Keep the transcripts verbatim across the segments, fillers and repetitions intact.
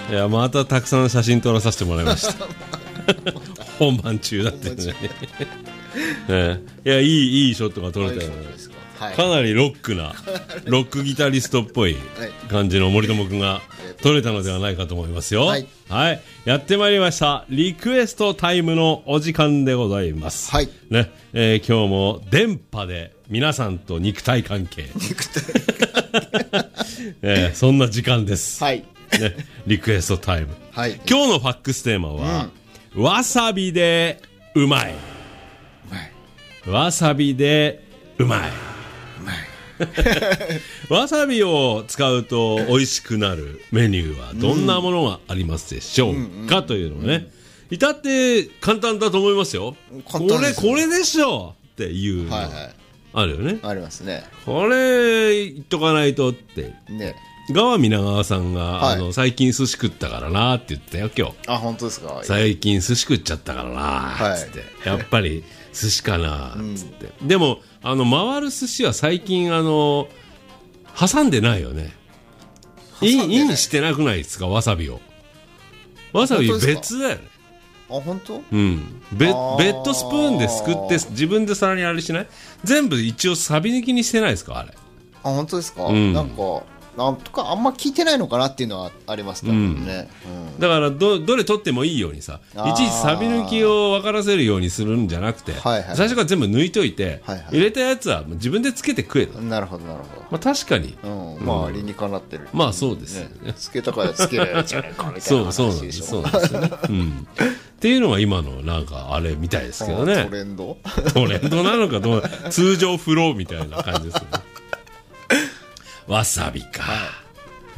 いやまたたくさん写真撮らさせてもらいました本番中だってねねいやいいいいショットが撮れたよね、はい、かなりロックなロックギタリストっぽい感じの森友くんが撮れたのではないかと思いますよ。はい、はい、やってまいりましたリクエストタイムのお時間でございます。はい、ね、えー、今日も電波で皆さんと肉体関係肉体関係、えー、そんな時間です。はい、ね、リクエストタイム。はい、今日のファックステーマは、うん、わさびでうまい。うまい。わさびでうまい。わさびを使うと美味しくなるメニューはどんなものがありますでしょうか、うん、というのをね、うん、至って簡単だと思いますよ。これこれでしょっていうの、はいはい、あるよね。ありますね。これ言っとかないとってね。川皆川さんが、はい、あの最近寿司食ったからなって言ったよ今日。あ、本当ですか。最近寿司食っちゃったからなつって、はい、やっぱり寿司かなつって、うん、でもあの回る寿司は最近あの挟んでないよね。インインしてなくないですか、わさびを。わさび別だよね。あ、本当？うん。ベベッドスプーンですくって自分で皿にあれしない？全部一応サビ抜きにしてないですかあれ。あ、本当ですか？うん、なんかなんとかあんま聞いてないのかなっていうのはありますけどね、うんうん、だから ど, どれ取ってもいいようにさ、いちいちサビ抜きを分からせるようにするんじゃなくて、はいはい、最初から全部抜いといて、はいはい、入れたやつは自分でつけて食える。なるほどなるほど、まあ、確かに、うんうん、まあ理にかなってる、まあそうですよ ね, ねつけたからつけるやつじゃないかみたいな話でしょ。そうそうなんですよね、うん、っていうのが今のなんかあれみたいですけどね。トレンドトレンドなのかどう通常フローみたいな感じですよねわさびか、はい、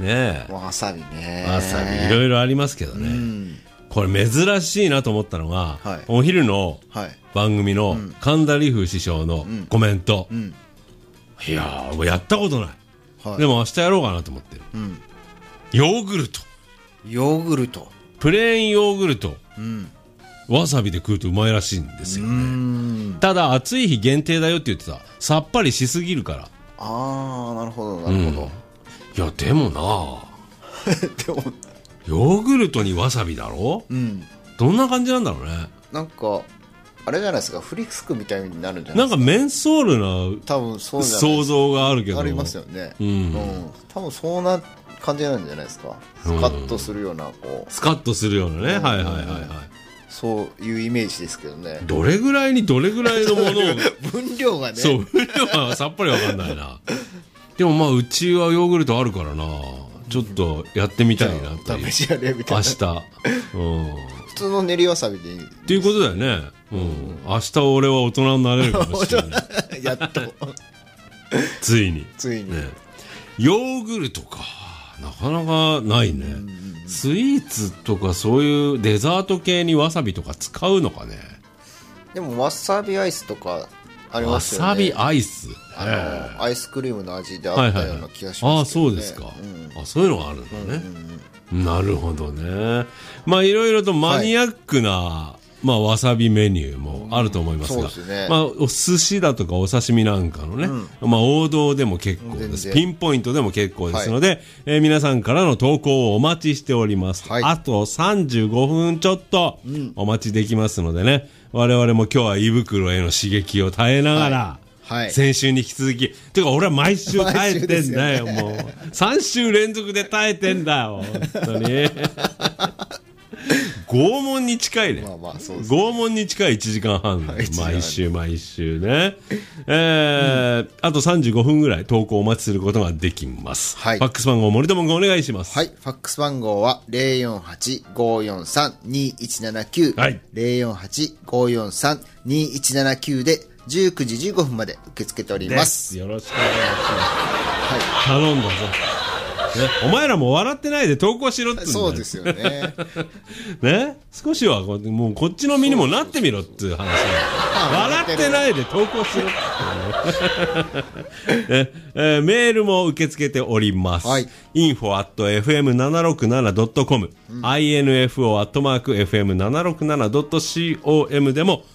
ねえ、わさびね、わさびいろいろありますけどね、うん、これ珍しいなと思ったのが、はい、お昼の番組の神田理風師匠のコメント、うんうん、いやーやったことない、はい、でも明日やろうかなと思ってる、うん、ヨーグルトヨーグルトプレーンヨーグルト、うん、わさびで食うとうまいらしいんですよね。ただ暑い日限定だよって言ってた。さっぱりしすぎるから。ああ、なるほどなるほど、うん、いやでもなでもヨーグルトにわさびだろ、うん、どんな感じなんだろうね。なんかあれじゃないですか、フリスクみたいになるんじゃないですか。なんかメンソールな多分そうじゃない想像があるけどありますよね、うんうん、多分そんな感じなんじゃないですか。スカッとするようなこうスカッとするようなね、うん、はいはいはいはい、そういうイメージですけどね。どれぐらいにどれぐらいのものを分量がね、そう分量がさっぱりわかんないなでもまあうちはヨーグルトあるからな、ちょっとやってみたいなっていう。試しやれみたいな明日、うん、普通の練りわさびでいいっていうことだよね、うんうん、明日俺は大人になれるかもしれないやっとついについに、ね、ヨーグルトかなかなかないね、うんうん、スイーツとかそういうデザート系にわさびとか使うのかね。でもわさびアイスとかありますよね。わさびアイス、あのアイスクリームの味であったような気がしますけどね。ああそうですか、うん、あそういうのがあるんだね、うんうんうん、なるほどね。まあいろいろとマニアックな、はい、まあ、わさびメニューもあると思いますが、うん、そうですね、まあ、お寿司だとかお刺身なんかのね、うん、まあ、王道でも結構です。ピンポイントでも結構ですので、はい、えー、皆さんからの投稿をお待ちしております、はい、あとさんじゅうごふんちょっとお待ちできますのでね、我々も今日は胃袋への刺激を耐えながら、はいはい、先週に引き続きてか俺は毎週耐えてんだよ、もうさん週連続で耐えてんだよ本当に拷問に近いね、まあまあそうですね、拷問に近いいちじかんはん、はい、毎週毎週ね、えーうん、あとさんじゅうごふんぐらい投稿お待ちすることができます、はい、ファックス番号森友君お願いします。はい、ファックス番号は ゼロよんはち ごーよんさん にーいちななきゅう、はい、ゼロよんはち ごーよんさん にーいちななきゅうでじゅうくじじゅうごふんまで受け付けております。よろしくお願いします、はい、頼んだぞね、お前らも笑ってないで投稿しろってんだよ。そうですよねね、少しはもうこっちの身にもなってみろっていう話笑ってないで投稿しろってね、えー、メールも受け付けております、はい、インフォ アット エフエムななろくなな ドット コム、うん、インフォ アット エフエムななろくなな ドット コム でも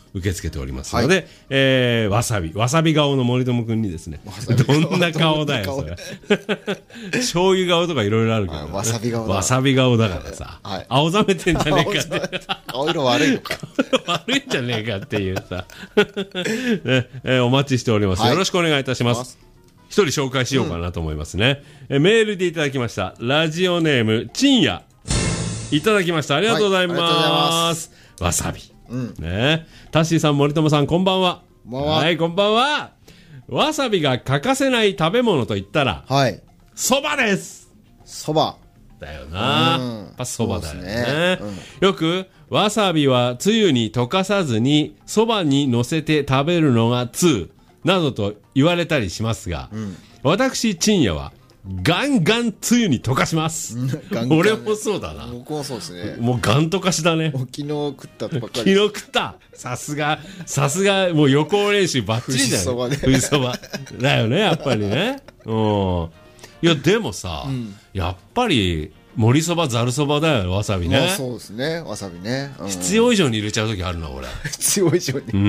受け付けておりますので、はい、えー、わさびわさび顔の森友くんにですね、どんな顔だよそれ醤油顔とかいろいろあるけど、ね、 わさび顔だわさび顔だからさ、はい、青ざめてんじゃねえかって顔色悪いのか顔色悪いんじゃねえかっていうさ、ねえー、お待ちしております、はい、よろしくお願いいたします。一人紹介しようかなと思いますね、うん、えメールでいただきました。ラジオネームちんやいただきました。ありがとうございます、はい、ありがとうございます。わさび、うんね、タッシーさん森友さんこんばんは。 こんばんは。 はい、こんばんは。わさびが欠かせない食べ物といったら、 はい、 そばです。 そばだよな、うん、やっぱそばだよね、 ね、 うん、よくわさびはつゆに溶かさずにそばに乗せて食べるのが通などと言われたりしますが、うん、私ちんやはガンガンつゆに溶かします。ガンガン、ね、俺もそうだな。 僕もそうですね。 もうガン溶かしだね。 昨日食ったとばっかり。昨日食った。さすが、さすが、もう予行練習バッチリだよ。 富士そばね。 富士そば。だよね、やっぱりね。うん。いや、でもさ、うん、やっぱり、盛りそば、ざるそばだよ、わさびね。 まあ、そうですね、わさびね。 うん、必要以上に入れちゃうときあるな、俺。 必要以上に。 うん。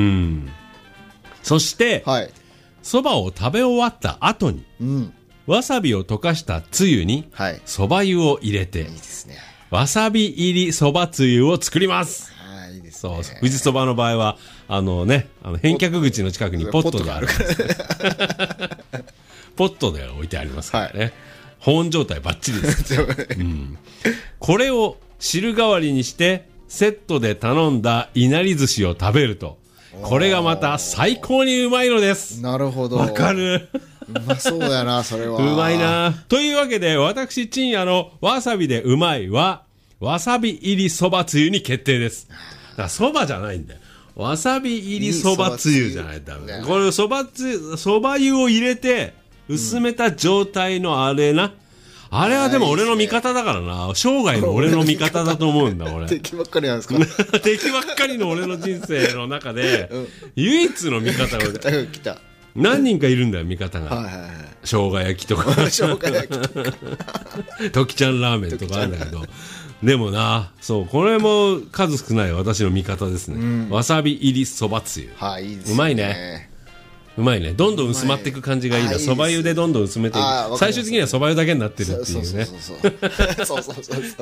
そして、 はい。 そばを食べ終わった後に、うん。わさびを溶かしたつゆにそば湯を入れて、いいですね、わさび入りそばつゆを作ります。 あ、いいですね。 そう、富士そばの場合はあのね、あの返却口の近くにポットがあるからポットで置いてありますからね、はい、保温状態バッチリです、うん、これを汁代わりにしてセットで頼んだいなり寿司を食べると、これがまた最高にうまいのです。 なるほど。 わかる。 うまそうだな、それは。 うまいな。というわけで、私、ちんやのわさびでうまいは、わさび入りそばつゆに決定です。だからそばじゃないんだよ。わさび入りそばつゆじゃないとダメ。これ、そばつ、そば湯を入れて、薄めた状態のあれな。うん、あれはでも俺の味方だからな。生涯の俺の味方だと思うんだ、俺。 敵ばっかりなんですか敵ばっかりの俺の人生の中で、うん、唯一の味方が来た。 何人かいるんだよ、味方が。 はいはいはい、 生姜焼きとか。 生姜焼きとか。 時ちゃんラーメンとかあるんだけど。でもな、そう、これも数少ない私の味方ですね。うん、わさび入りそばつゆ。 はい、いいですね。 うまいね。うまいね。どんどん薄まっていく感じがいいな。そば湯でどんどん薄めていく。最終的にはそば湯だけになってるっていうね。 そうそうそうそう。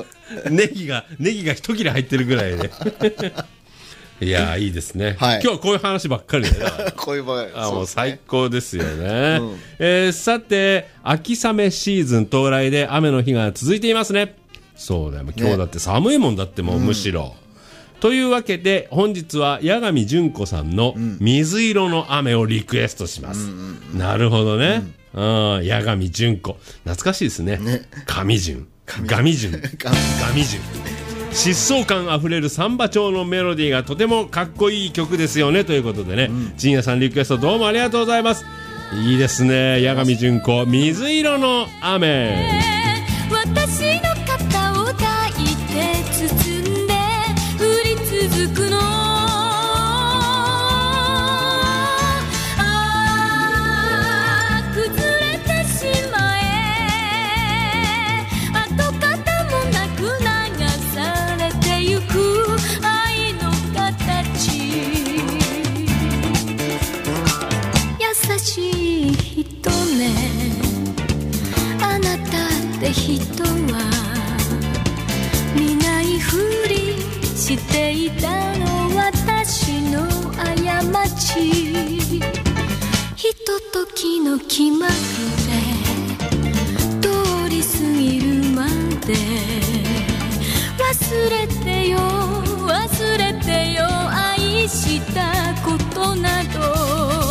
ネギが、ネギが一切れ入ってるぐらいで。いやー、いいですね、はい、今日はこういう話ばっかりでこういう場合、 あ、もう最高ですよね、うん、えー、さて秋雨シーズン到来で雨の日が続いていますね。そうだよ、今日だって寒いもんだってもうむしろ、うん、というわけで本日は八神純子さんの水色の雨をリクエストします、うんうんうん、なるほどね、うん、八神純子懐かしいですね、ね、神純神純神純疾走感あふれるサンバ調のメロディーがとてもかっこいい曲ですよねということでね、陣屋、うん、さんリクエストどうもありがとうございます。いいですね、八神純子水色の雨。 私の肩を抱いて包んで降り続くの人は見ないふりしていたの私の過ち。ひとときの気まぐれ通り過ぎるまで忘れてよ忘れてよ愛したことなど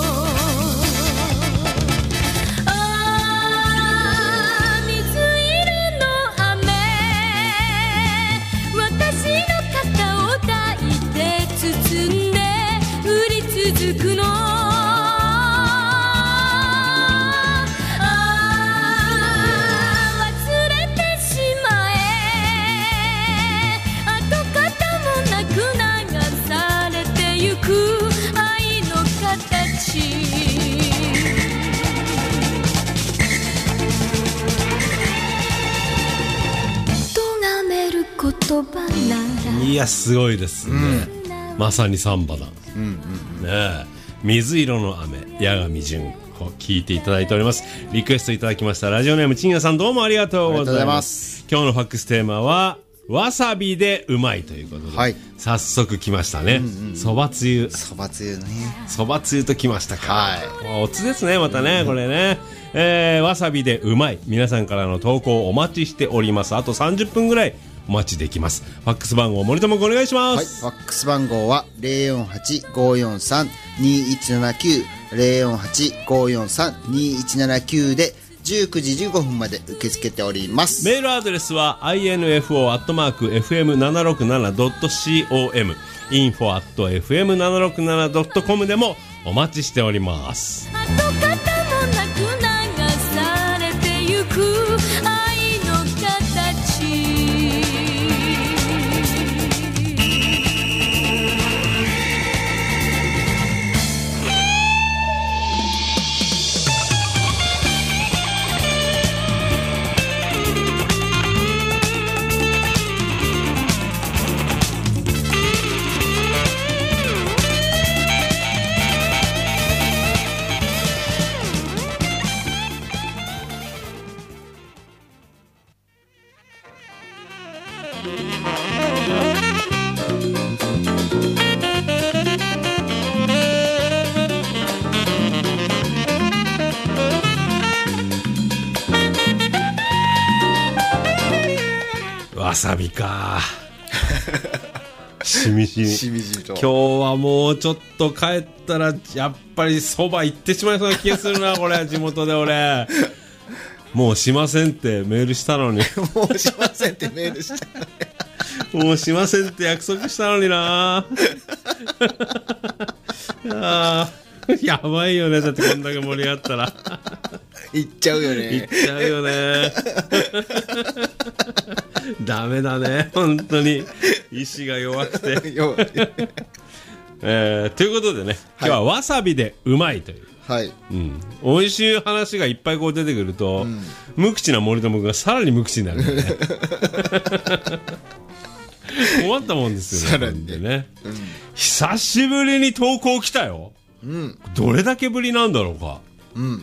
いやすごいですね、 まさにサンバだ、うんうんうん、ねえ水色の雨八神純を聞いていただいております。リクエストいただきましたラジオネームちんやさん、どうもありがとうございます。今日のファックステーマはわさびでうまいということで、はい、早速来ましたね。そば、うんうん、つゆそばつゆねそばつゆと来ましたか、 はい、 おつですねまたね、うん、これね、えー、わさびでうまい、皆さんからの投稿お待ちしております。あとさんじゅっぷんぐらいお待ちできます。ファックス番号森友お願いします。 はい、ファックス番号は ゼロよんはち ごよんさん にいちななきゅう ゼロよんはち ごよんさん にいちななきゅう でじゅうくじじゅうごふんまで受け付けております。 メールアドレスは インフォ アットマーク エフエムななろくなな ドット コム インフォ アット エフエムななろくなな ドット コム でもお待ちしております。跡形もなく流されてゆく愛の形、わさびかしみじみしみじみと今日はもうちょっと帰ったらやっぱりそば行ってしまいそうな気がするなこれ地元で俺もうしませんってメールしたのにもうしませんってメールしたのにもうしませんって約束したのになあやばいよね、だってこんだけ盛り上がったら行っちゃうよね行っちゃうよねダメだね本当に意志が弱くて弱い、えー、ということでね、今日はわさびでうまいという、はい、うん、美味しい話がいっぱいこう出てくると、うん、無口な森友君がさらに無口になるんでね困ったもんですよね。さらにね、うん、久しぶりに投稿来たよ、うん、どれだけぶりなんだろうか、うんうんうん、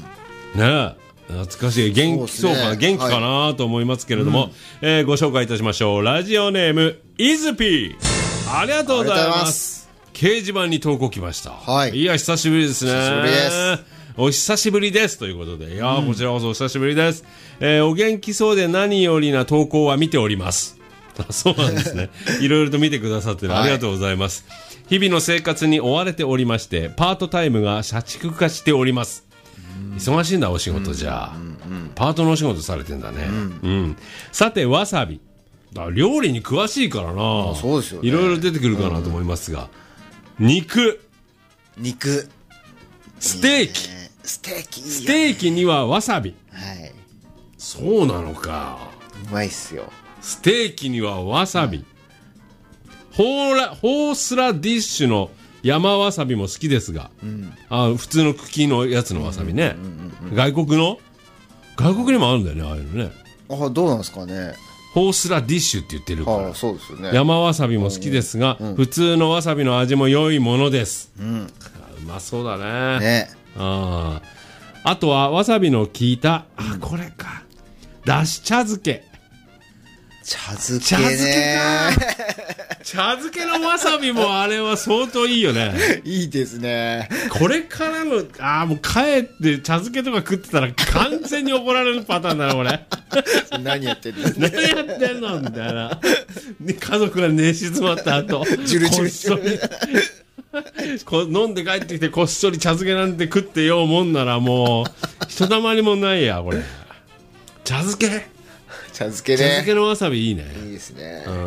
ねえ懐かしい、元気そうかな、ね、元気かなと思いますけれども、はい、えー、ご紹介いたしましょう。ラジオネームイズピー、ありがとうございます。掲示板に投稿来ました、はい、いや久しぶりですね。久しぶりです。お久しぶりですということで、いや、うん、こちらこそお久しぶりです、えー、お元気そうで何よりな投稿は見ております。そうなんですねいろいろと見てくださってありがとうございます、はい、日々の生活に追われておりましてパートタイムが社畜化しております。忙しいんだお仕事じゃ、うんうんうん、パートのお仕事されてんだね、うんうん、さてわさびだ、料理に詳しいからな、 そうですよね、 いろいろ出てくるかなと思いますが、うん、肉肉ステーキ、 いいね、ステーキいいよね、 ステーキにはわさび、 はい、 そうなのか、 うまいっすよ。 ステーキにはわさび、うん、ホーラホースラディッシュの山わさびも好きですが、うん、あ普通の茎のやつのわさびね、外国の外国にもあるんだよね、ああいうのね。あ、 どうなんですかね。 ホースラディッシュって言ってるから、 あ、そうですよね、 山わさびも好きですが、うん、普通のわさびの味も良いものです、うん、うまそうだ ね, ねああとはわさびの効いた、あ、これか、だし茶漬け、 茶漬けね、 茶漬けのわさびもあれは相当いいよねいいですね。 これからの、ああもう帰って茶漬けとか食ってたら完全に怒られるパターンだな俺何やってんの何やってんのみたいな、で家族が寝静まった後ジュルジュルジュルこ飲んで帰ってきてこっそり茶漬けなんて食ってようもんならもうひとたまりもないやこれ。茶漬け茶漬けね、 茶漬けのわさびいいね。 いいですね。 うん、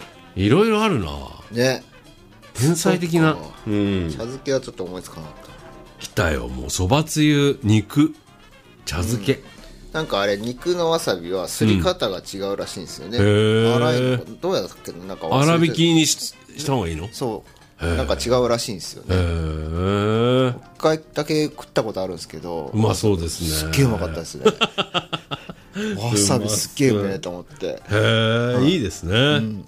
いろいろあるなね、 天才的な、 うん、茶漬けはちょっと思いつかなかった。 来たよ、もうそばつゆ、肉、茶漬け、うん、 なんかあれ肉のわさびはすり方が違うらしいんですよね、うん、粗いのどうやったっけ、なんか粗挽きに し, した方がいいの。 そうなんか違うらしいんですよね。一回だけ食ったことあるんですけど、 うまそうですね。 すっげえうまかったですねわさびすっげえうめえと思って。 へえ、はい、いいですね、うん、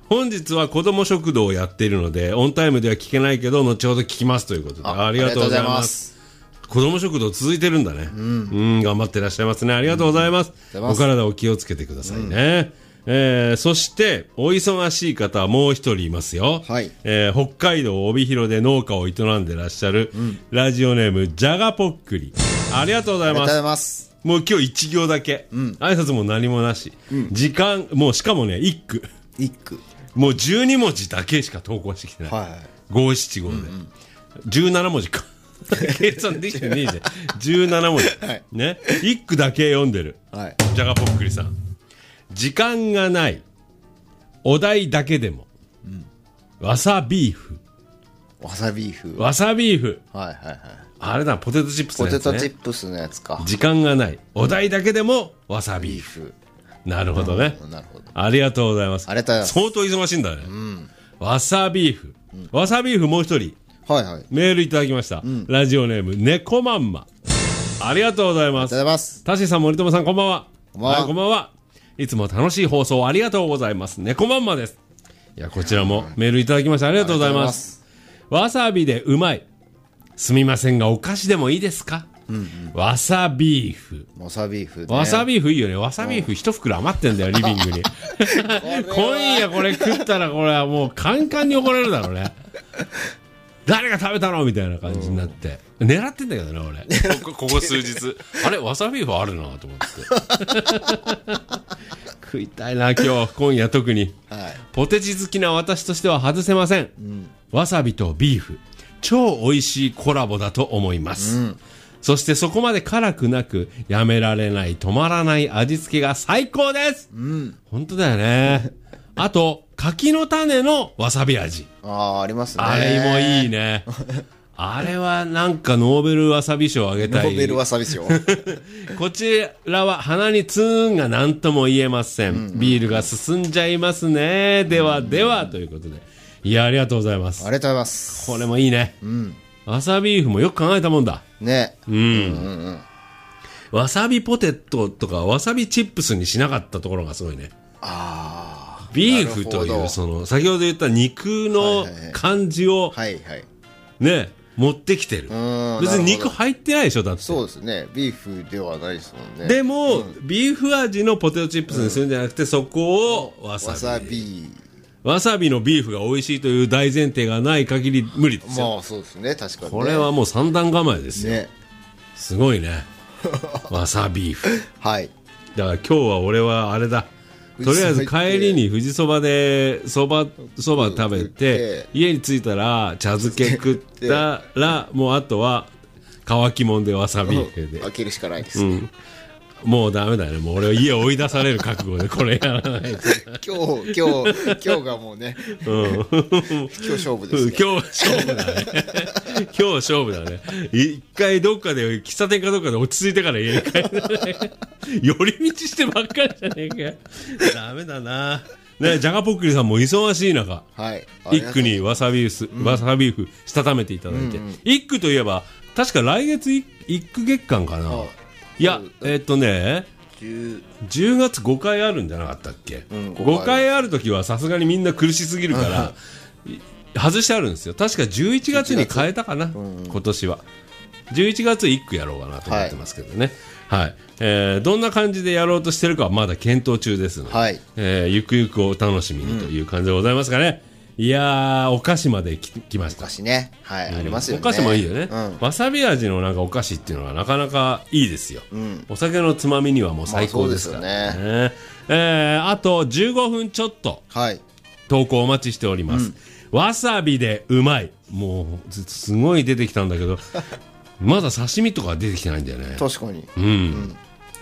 本日は子ども食堂をやっているのでオンタイムでは聞けないけど後ほど聞きますということで あ, ありがとうございます。子ども食堂続いてるんだね、うん、うん頑張ってらっしゃいますね。ありがとうございます、うん、お体お気をつけてくださいね、うんえー、そしてお忙しい方はもう一人いますよ、はいえー、北海道帯広で農家を営んでらっしゃる、うん、ラジオネームジャガポックリ、ありがとうございます。ありがとうございます。もう今日一行だけ、うん、挨拶も何もなし、うん、時間もうしかもね一句一句もうじゅうにもじだけしか投稿してきてない、はい、ごしちごで、うんうん、じゅうななもじか計算できてねえじゃんじゅうななもじ、はい、ね一句だけ読んでる、はい、ジャガポックリさん、時間がないお題だけでも、うん、わさビーフわさビーフわさビーフはいはいはいあれだポテトチップスのやつね。 ポテトチップスのやつか。 時間がないお題だけでもわさビーフ、うん、なるほどね、うん、なるほどありがとうございます。 ありがとうございます。 相当忙しいんだね、うん、わさビーフ、うん、わさビーフもう一人、はいはい、メールいただきました、うん、ラジオネーム猫まんま、ありがとうございます。ありがとうございます。タシさん森友さんこんばんは。こんばんは、はい、こんばんは。いつも楽しい放送ありがとうございます。猫まんまです。いやこちらもメールいただきましてありがとうございます。わさびでうまい、すみませんがお菓子でもいいですか、うんうん、わさビーフわさビーフ、ね、 わさビーフいいよね。わさビーフ一袋余ってんだよリビングに今夜これ食ったらこれはもうカンカンに怒られるだろうね誰が食べたのみたいな感じになって、うん、狙ってんだけどね俺こ, ここ数日あれわさビーフあるなと思って食いたいな今日今夜特に、はい、ポテチ好きな私としては外せません、うん、わさびとビーフ超美味しいコラボだと思います、うん、そしてそこまで辛くなくやめられない止まらない味付けが最高です、うん、本当だよねあと柿の種のわさび味、 あーありますね。 あれもいいねあれはなんかノーベルわさび賞あげたい。 ノーベルわさび賞こちらは鼻にツーンが何とも言えません、うんうん、ビールが進んじゃいますね。ではでは、うん、ということで、いやありがとうございます。 ありがとうございます。 これもいいね、うん、わさビーフもよく考えたもんだね、うんうんうんうん、 わさびポテトとかわさびチップスにしなかったところがすごいね。 ああビーフというその先ほど言った肉の感じをね持ってきてる。別に肉入ってないでしょだって。 そうですね、ビーフではないですもんね。 でも、うん、ビーフ味のポテトチップスにするんじゃなくて、うん、そこをわさび、わさびわさびのビーフが美味しいという大前提がない限り無理ですよ。 まあそうですね、確かに、ね、 これはもう三段構えですよ、ね、すごいねわさビーフはいだから今日は俺はあれだ、とりあえず帰りに富士そばでそばそば食べて家に着いたら茶漬け食ったらもうあとは乾きもんでわさびで開けるしかないです、ね、うんもうダメだよね。もう俺は家を追い出される覚悟でこれやらないと今日今日今日がもうね、うん、今日勝負ですね。 今日勝負だね今日勝負だね。一回どっかで喫茶店かどっかで落ち着いてから家に帰る寄り道してばっかりじゃねえかダメだなね。ジャガポックリさんも忙しい中、はい、一句にわさビーフ、うん、わさビーフしたためていただいて、うんうん、一句といえば確か来月一句月間かな。いや、えー、っとねじゅうがつごかいあるんじゃなかったっけ、うん、ごかいあるときはさすがにみんな苦しすぎるから外してあるんですよ。確かじゅういちがつに変えたかな、うん、今年はじゅういちがついっくやろうかなと思ってますけどね、はいはい、えー、どんな感じでやろうとしてるかはまだ検討中ですので、はい、えー、ゆくゆくお楽しみにという感じでございますかね、うん、いやーお菓子まで 来, 来ました。 お菓子ね、はい、うん、ありますよね。 お菓子もいいよね、うん、わさび味のなんかお菓子っていうのはなかなかいいですよ、うん、お酒のつまみにはもう最高ですからね、まあ、そうですよね、えー、あとじゅうごふんちょっと、はい、投稿お待ちしております、うん、わさびでうまい、もうすごい出てきたんだけどまだ刺身とか出てきてないんだよね。 確かに、 うん、うん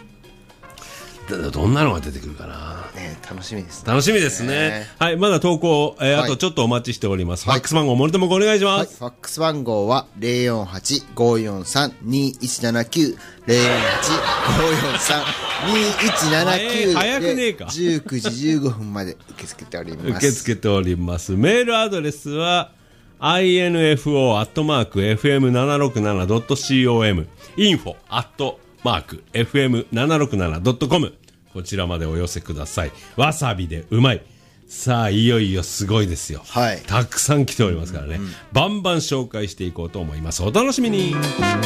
どんなのが出てくるかな、 ね、楽しみですね。 楽しみですね。はい、まだ投稿、えーはい、あとちょっとお待ちしております。はい、ファックス番号森友お願いします。 はい、ファックス番号は ゼロよんはち ごよんさん にいちななきゅう ゼロよんはち ごよんさん にいちななきゅう早くねえか。 じゅうくじじゅうごふんまで受け付けております。 受け付けております。メールアドレスは アイエヌエフオー アットマーク エフエムななろくなな ドット コム インフォ アットマーク エフエムななろくなな ドット コム こちらまでお寄せください。わさびでうまい、 さあいよいよすごいですよ、 はい、 たくさん来ておりますからね、うんうん、バンバン紹介していこうと思います。お楽しみに。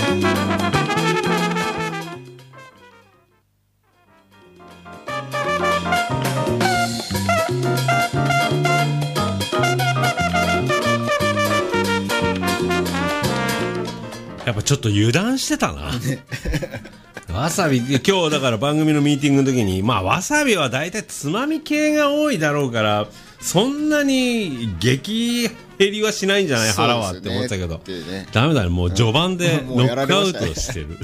やっぱちょっと油断してたなわさび、今日だから番組のミーティングの時に、まあわさびは大体つまみ系が多いだろうから、そんなに激減りはしないんじゃない、腹はって思ってたけど、ね、ダメだね、もう序盤でノックアウトしてる、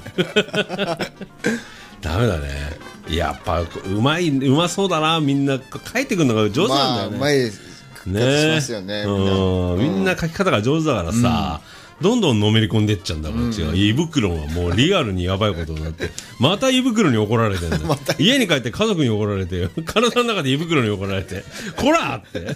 ダメだね。やっぱうまい、うまそうだな、みんな書いてくるのが上手なんだよね。 まあ、うまいですね。しますよね、みんな。 うん、みんな書き方が上手だからさ、うん、どんどんのめり込んでっちゃうんだから、うん、違う、胃袋がもうリアルにやばいことになってまた胃袋に怒られてんだま、家に帰って家族に怒られて体の中で胃袋に怒られてこらって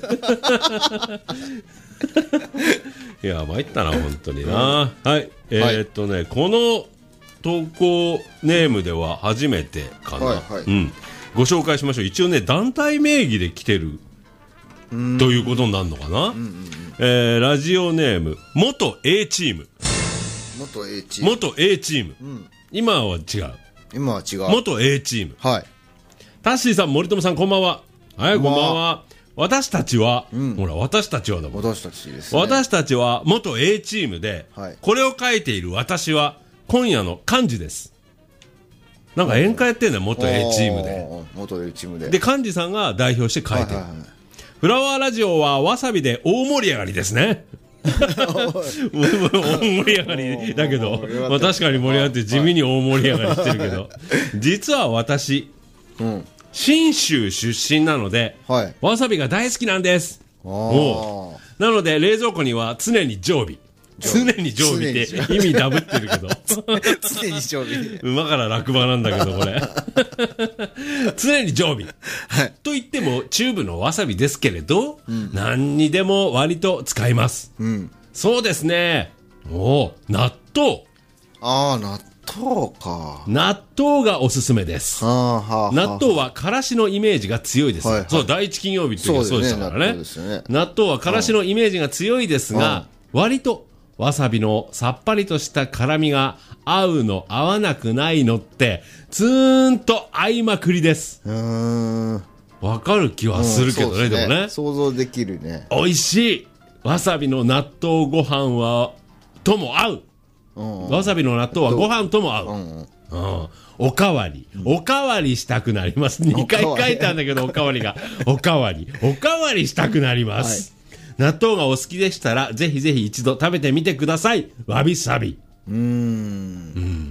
いや参ったな本当にな、うん、はいえー、っとね、この投稿ネームでは初めてかな、はいはい、うん、ご紹介しましょう。一応ね団体名義で来てるということになるのかな、うんうんうん、えー、ラジオネーム元 A チーム、 元 A チーム、 元 A チーム、うん、今は違う、 今は違う、 元 A チーム、はい、タッシーさん、森友さん、こんばんは。はい、こんばんは。私たちは、うん、ほら私たちはだもん、 私たちですね、 私たちは元 A チームで、はい、これを書いている私は今夜の幹事です。なんか宴会やってんだよ、元 A チームで、 元 A チームで、 で幹事さんが代表して書いてる、はいはいはい、フラワーラジオはわさびで大盛り上がりですね大盛り上がりだけど、まあ、確かに盛り上がって地味に大盛り上がりしてるけど、実は私、うん、信州出身なので、はい、わさびが大好きなんです。おなので冷蔵庫には常に常備、常に常備って意味ダブってるけど常に常備馬から落馬なんだけどこれ常に常備、はい、と言ってもチューブのわさびですけれど、うん、何にでも割と使います、うん、そうですね。お納豆、 ああ納豆か、 納豆がおすすめです。はあはあはあ、納豆はからしのイメージが強いです、はいはい、そう第一金曜日っていうそうでしたから ね, ね, ね納豆はからしのイメージが強いですが、うん、割とわさびのさっぱりとした辛みが合うの合わなくないのってツーンと合いまくりです。うーん、わかる気はするけどね、うん、で, ねでもね想像できるね。 美味しいわさびの納豆ご飯はとも合う、うんうん、わさびの納豆はご飯とも合う、うんうんうん、おかわり、うん、おかわりしたくなります。にかい書いたんだけどおかわりがおかわりおかわりしたくなります、はい、納豆がお好きでしたらぜひぜひ一度食べてみてください。わびさび、うーん、うん、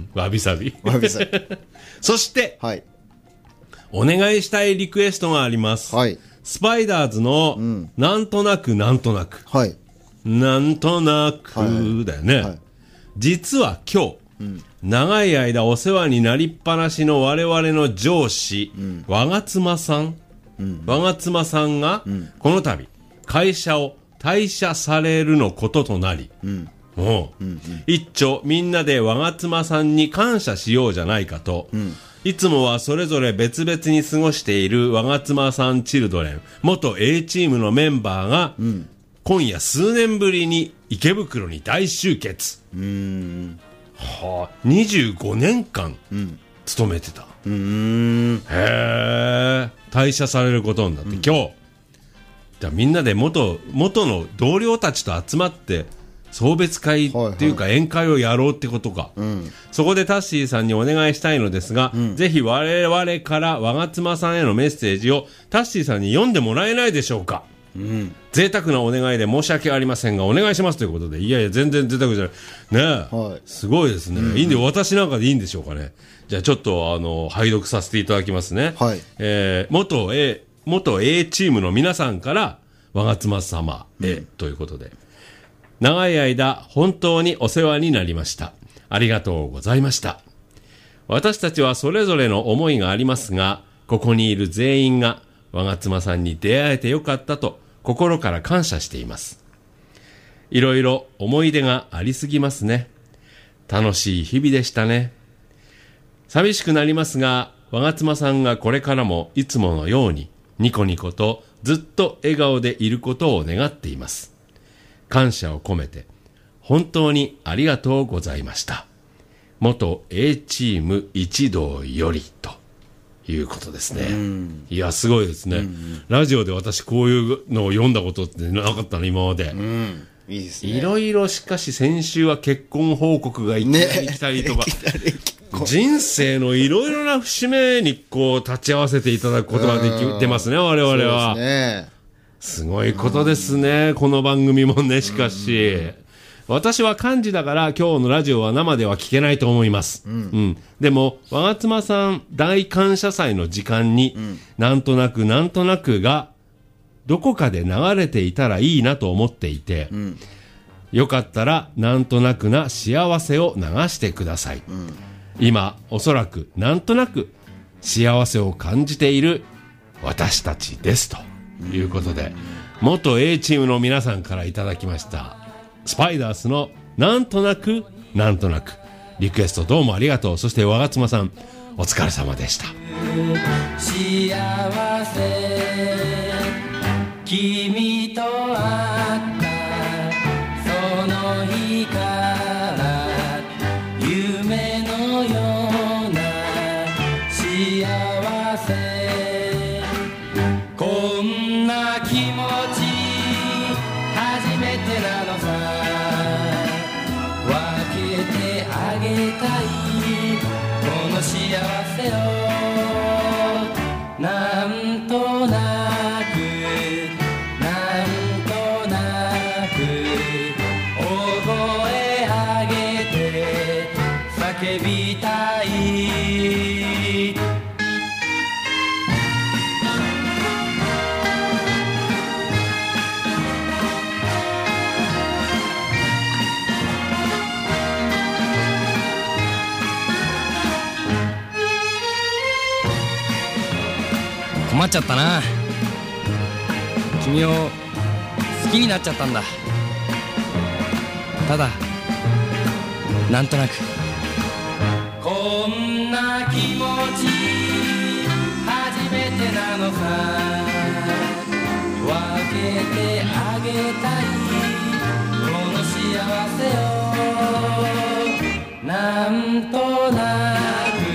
わびさびわびさびそして、はい、お願いしたいリクエストがあります、はい、スパイダーズの、うん、なんとなくなんとなく、はい、なんとなく、はい、だよね、はい、実は今日、うん、長い間お世話になりっぱなしの我々の上司、うん、我妻さん、うん、我妻さんが、うん、この度会社を退社されるのこととなり、うんおううんうん、一丁みんなで我妻さんに感謝しようじゃないかと、うん、いつもはそれぞれ別々に過ごしている我妻さんチルドレン元 A チームのメンバーが、うん、今夜数年ぶりに池袋に大集結。うーん、はあ、にじゅうごねんかん勤めてた、うん、へえ退社されることになって、うん、今日じゃあみんなで 元, 元の同僚たちと集まって送別会っていうか宴会をやろうってことか、はいはい、うん、そこでタッシーさんにお願いしたいのですが、うん、ぜひ我々から我妻さんへのメッセージをタッシーさんに読んでもらえないでしょうか。うん、贅沢なお願いで申し訳ありませんがお願いしますということで、いやいや全然贅沢じゃないねえ、はい、すごいですね、うん、いいんで私なんかでいいんでしょうかね。じゃあちょっとあの拝読させていただきますね、はい、えー、元 A 元 A チームの皆さんから我妻様へ、うん、ということで、長い間本当にお世話になりました。ありがとうございました。私たちはそれぞれの思いがありますが、ここにいる全員が我妻さんに出会えてよかったと心から感謝しています。いろいろ思い出がありすぎますね。楽しい日々でしたね。寂しくなりますが、我妻さんがこれからもいつものようにニコニコとずっと笑顔でいることを願っています。感謝を込めて本当にありがとうございました。元 A チーム一同よりということですね。いやすごいですね、うんうん、ラジオで私こういうのを読んだことってなかったの今まで、うん、いいですね。いろいろしかし先週は結婚報告がいきなり来たりとか、ね、人生のいろいろな節目にこう立ち会わせていただくことができてますね我々は。そうですね、すごいことですね、この番組もね。しかし私は幹事だから今日のラジオは生では聞けないと思います、うんうん、でも我が妻さん大感謝祭の時間に、うん、なんとなくなんとなくがどこかで流れていたらいいなと思っていて、うん、よかったらなんとなくな幸せを流してください、うん、今おそらくなんとなく幸せを感じている私たちですということで、元 A チームの皆さんからいただきましたスパイダースのなんとなくなんとなくリクエストどうもありがとう。そして我が妻さんお疲れ様でした。幸せ君と会ったその日から夢のような幸せ、こんな気持ち初めてなのさ、分けてあげたいこの幸せを、なんとなくなんとなく覚え上げて叫びたい。困っちゃったな。君を好きになっちゃったんだ。ただなんとなくこんな気持ち初めてなのさ、分けてあげたいこの幸せを、なんとなく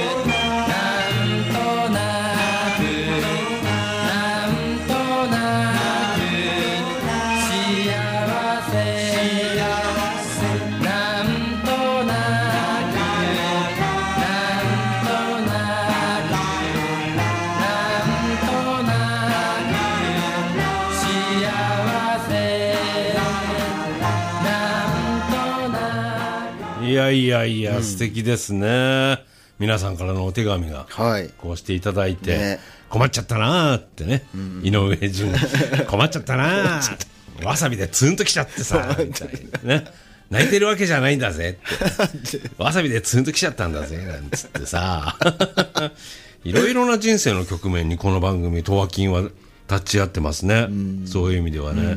いやいやいや、うん、素敵ですね。皆さんからのお手紙がこうしていただいて、はいね、困っちゃったなーってね、うん、井上順困っちゃったなーわさびでツンときちゃってさみたいなね、泣いてるわけじゃないんだぜってわさびでツンときちゃったんだぜなんつってさいろいろな人生の局面にこの番組とわきんは立ち会ってますね、うん、そういう意味ではね、うん、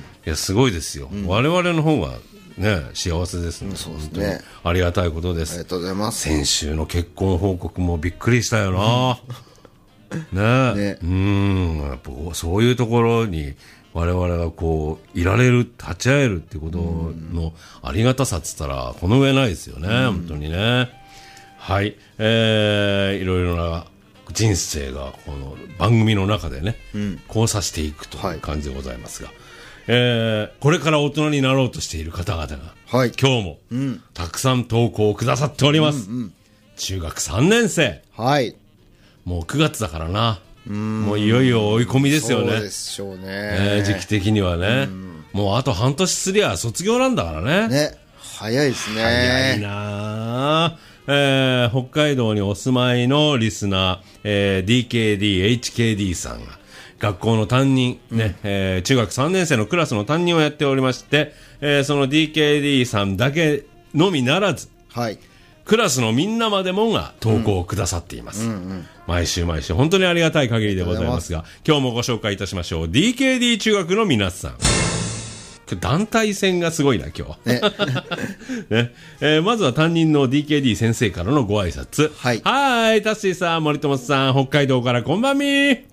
いやすごいですよ、うん、我々の方がね、幸せですね、うん、そうですね、ありがたいことです。 ありがとうございます。 先週の結婚報告もびっくりしたよな、うん、ね, ねうんやっぱそういうところに我々がこういられる立ち会えるっていうことのありがたさっつったらこの上ないですよね、うん、本当にね。はい、えー、いろいろな人生がこの番組の中でね、うん、交差していくという感じでございますが、はい、えー、これから大人になろうとしている方々が、はい、今日も、うん、たくさん投稿をくださっております、うんうん、中学さんねん生、はい、もうくがつだからな、うんもういよいよ追い込みですよね。 そうでしょうね、 えー、時期的にはね、うん、もうあと半年すりゃ卒業なんだからね。 ね、早いですね。 早いな、えー、北海道にお住まいのリスナー、えー、ディーケーディーエイチケーディー さんが学校の担任、ね、うん、えー、中学さんねん生のクラスの担任をやっておりまして、えー、その ディーケーディー さんだけのみならず、はい、クラスのみんなまでもが投稿をくださっています、うんうんうん、毎週毎週本当にありがたい限りでございますが、今日もご紹介いたしましょう。 ディーケーディー 中学の皆さん、団体戦がすごいな今日、ねね、えー、まずは担任の ディーケーディー 先生からのご挨拶。はい、はーい、タッシーさん、森友さん、北海道からこんばんみー。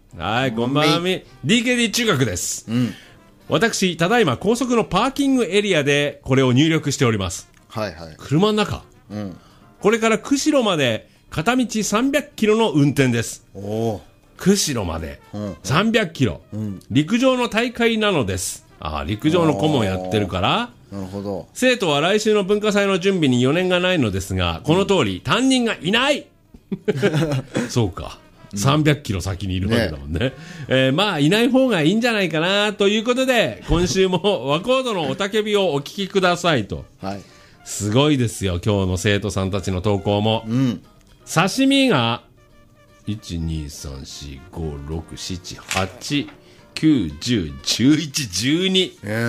はい、こんばんは。ディーケーディー 中学です。うん、私、ただいま高速のパーキングエリアでこれを入力しております。 はいはい。 車の中。うん、これから釧路まで片道さんびゃくキロの運転です。 お釧路までさんびゃくキロ、うん、陸上の大会なのです。ああ、陸上の顧問やってるから。 なるほど。 生徒は来週の文化祭の準備に余念がないのですが、この通り、うん、担任がいないそうか。さんびゃくキロ先にいるわけだもんね。ねえー、まあ、いない方がいいんじゃないかな、ということで、今週も和コードのおたけびをお聞きくださいと。 はい。 すごいですよ、今日の生徒さんたちの投稿も。 うん。 刺身が、いち、に、さん、よん、ご、ろく、しち、はち、きゅう、じゅう、じゅういち、じゅうに。 うん。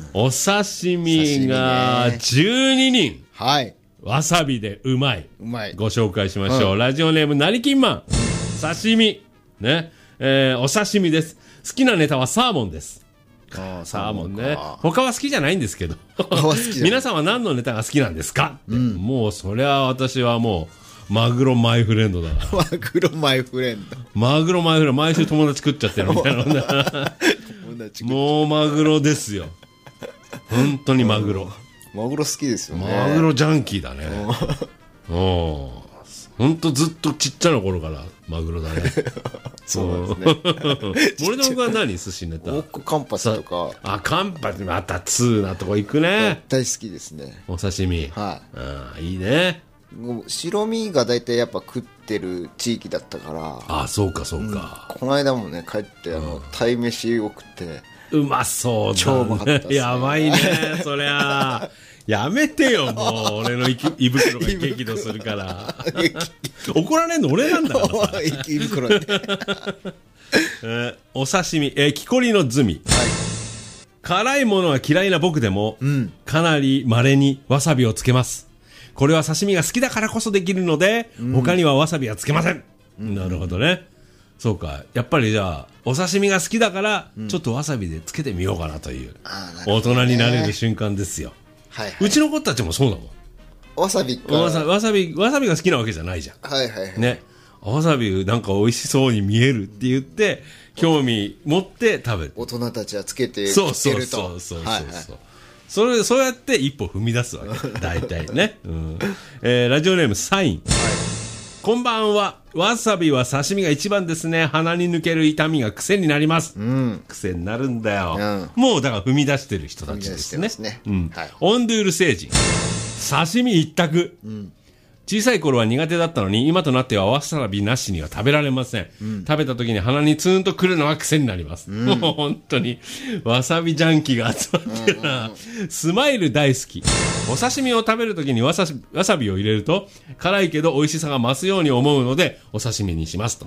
お刺身がじゅうににん。 はい。 わさびでうまい。 うまい。 ご紹介しましょう。うん、ラジオネーム、なりきんまん。刺身。ね。えー、お刺身です。好きなネタはサーモンです。 あサーモンね。他は好きじゃないんですけど。皆さんは何のネタが好きなんですか、うん、もうそりゃ私はもうマグロマイフレンドだから。 マグロマイフレンド。 マグロマイフレンド。毎週友達食っちゃってるみたいな。もうマグロですよ。本当にマグロ。 マグロ好きですよね。 マグロジャンキーだね。お本当ずっとちっちゃな頃からマグロだね。 そうですね。 森の僕は何寿司ネタ？ オックカンパチとか。 あ、カンパチまた通なとこ行くね。 大好きですね。 お刺身。 はい。 ああ、いいね。 白身が大体やっぱ食ってる地域だったから。 ああ、そうかそうか。 うん、この間もね帰ってあの、うん、鯛飯を食って。 うまそうだね。 超うまかったですね。 やばいね、そりゃ。やめてよ、もう。俺の胃袋が激怒するから。怒られんの俺なんだからさ。 胃袋で。 えー、お刺身、えー、木こりのズミ。はい。辛いものが嫌いな僕でも、うん、かなり稀にわさびをつけます。これは刺身が好きだからこそできるので、うん、他にはわさびはつけません。うん、なるほどね。そうか。やっぱりじゃあ、お刺身が好きだから、うん、ちょっとわさびでつけてみようかなという、大人になれる瞬間ですよ。はいはい、うちの子たちもそうだもん。 わさびかわさわさびわさびが好きなわけじゃないじゃん。 はいはいはい。 ね。わさびなんか美味しそうに見えるって言って興味持って食べる。 大人たちはつけてそうそうそうそうそうそう。はいはい、それそうやって一歩踏み出すわけ。大体ね。うん。えー、ラジオネームサイン。はい。こんばんは。わさびは刺身が一番ですね。鼻に抜ける痛みが癖になります。うん、癖になるんだよ、うん。もうだから踏み出してる人たちですね。すねうん。はい、オンドゥール星人。刺身一択、うん。小さい頃は苦手だったのに、今となってはわさびなしには食べられません。うん、食べた時に鼻にツーンとくるのが癖になります。うん、もう本当に、わさびジャンキーが集まってるな、うんうん。スマイル大好き。お刺身を食べる時にわさ、わさびを入れると、辛いけど美味しさが増すように思うので、お刺身にしますと。うん、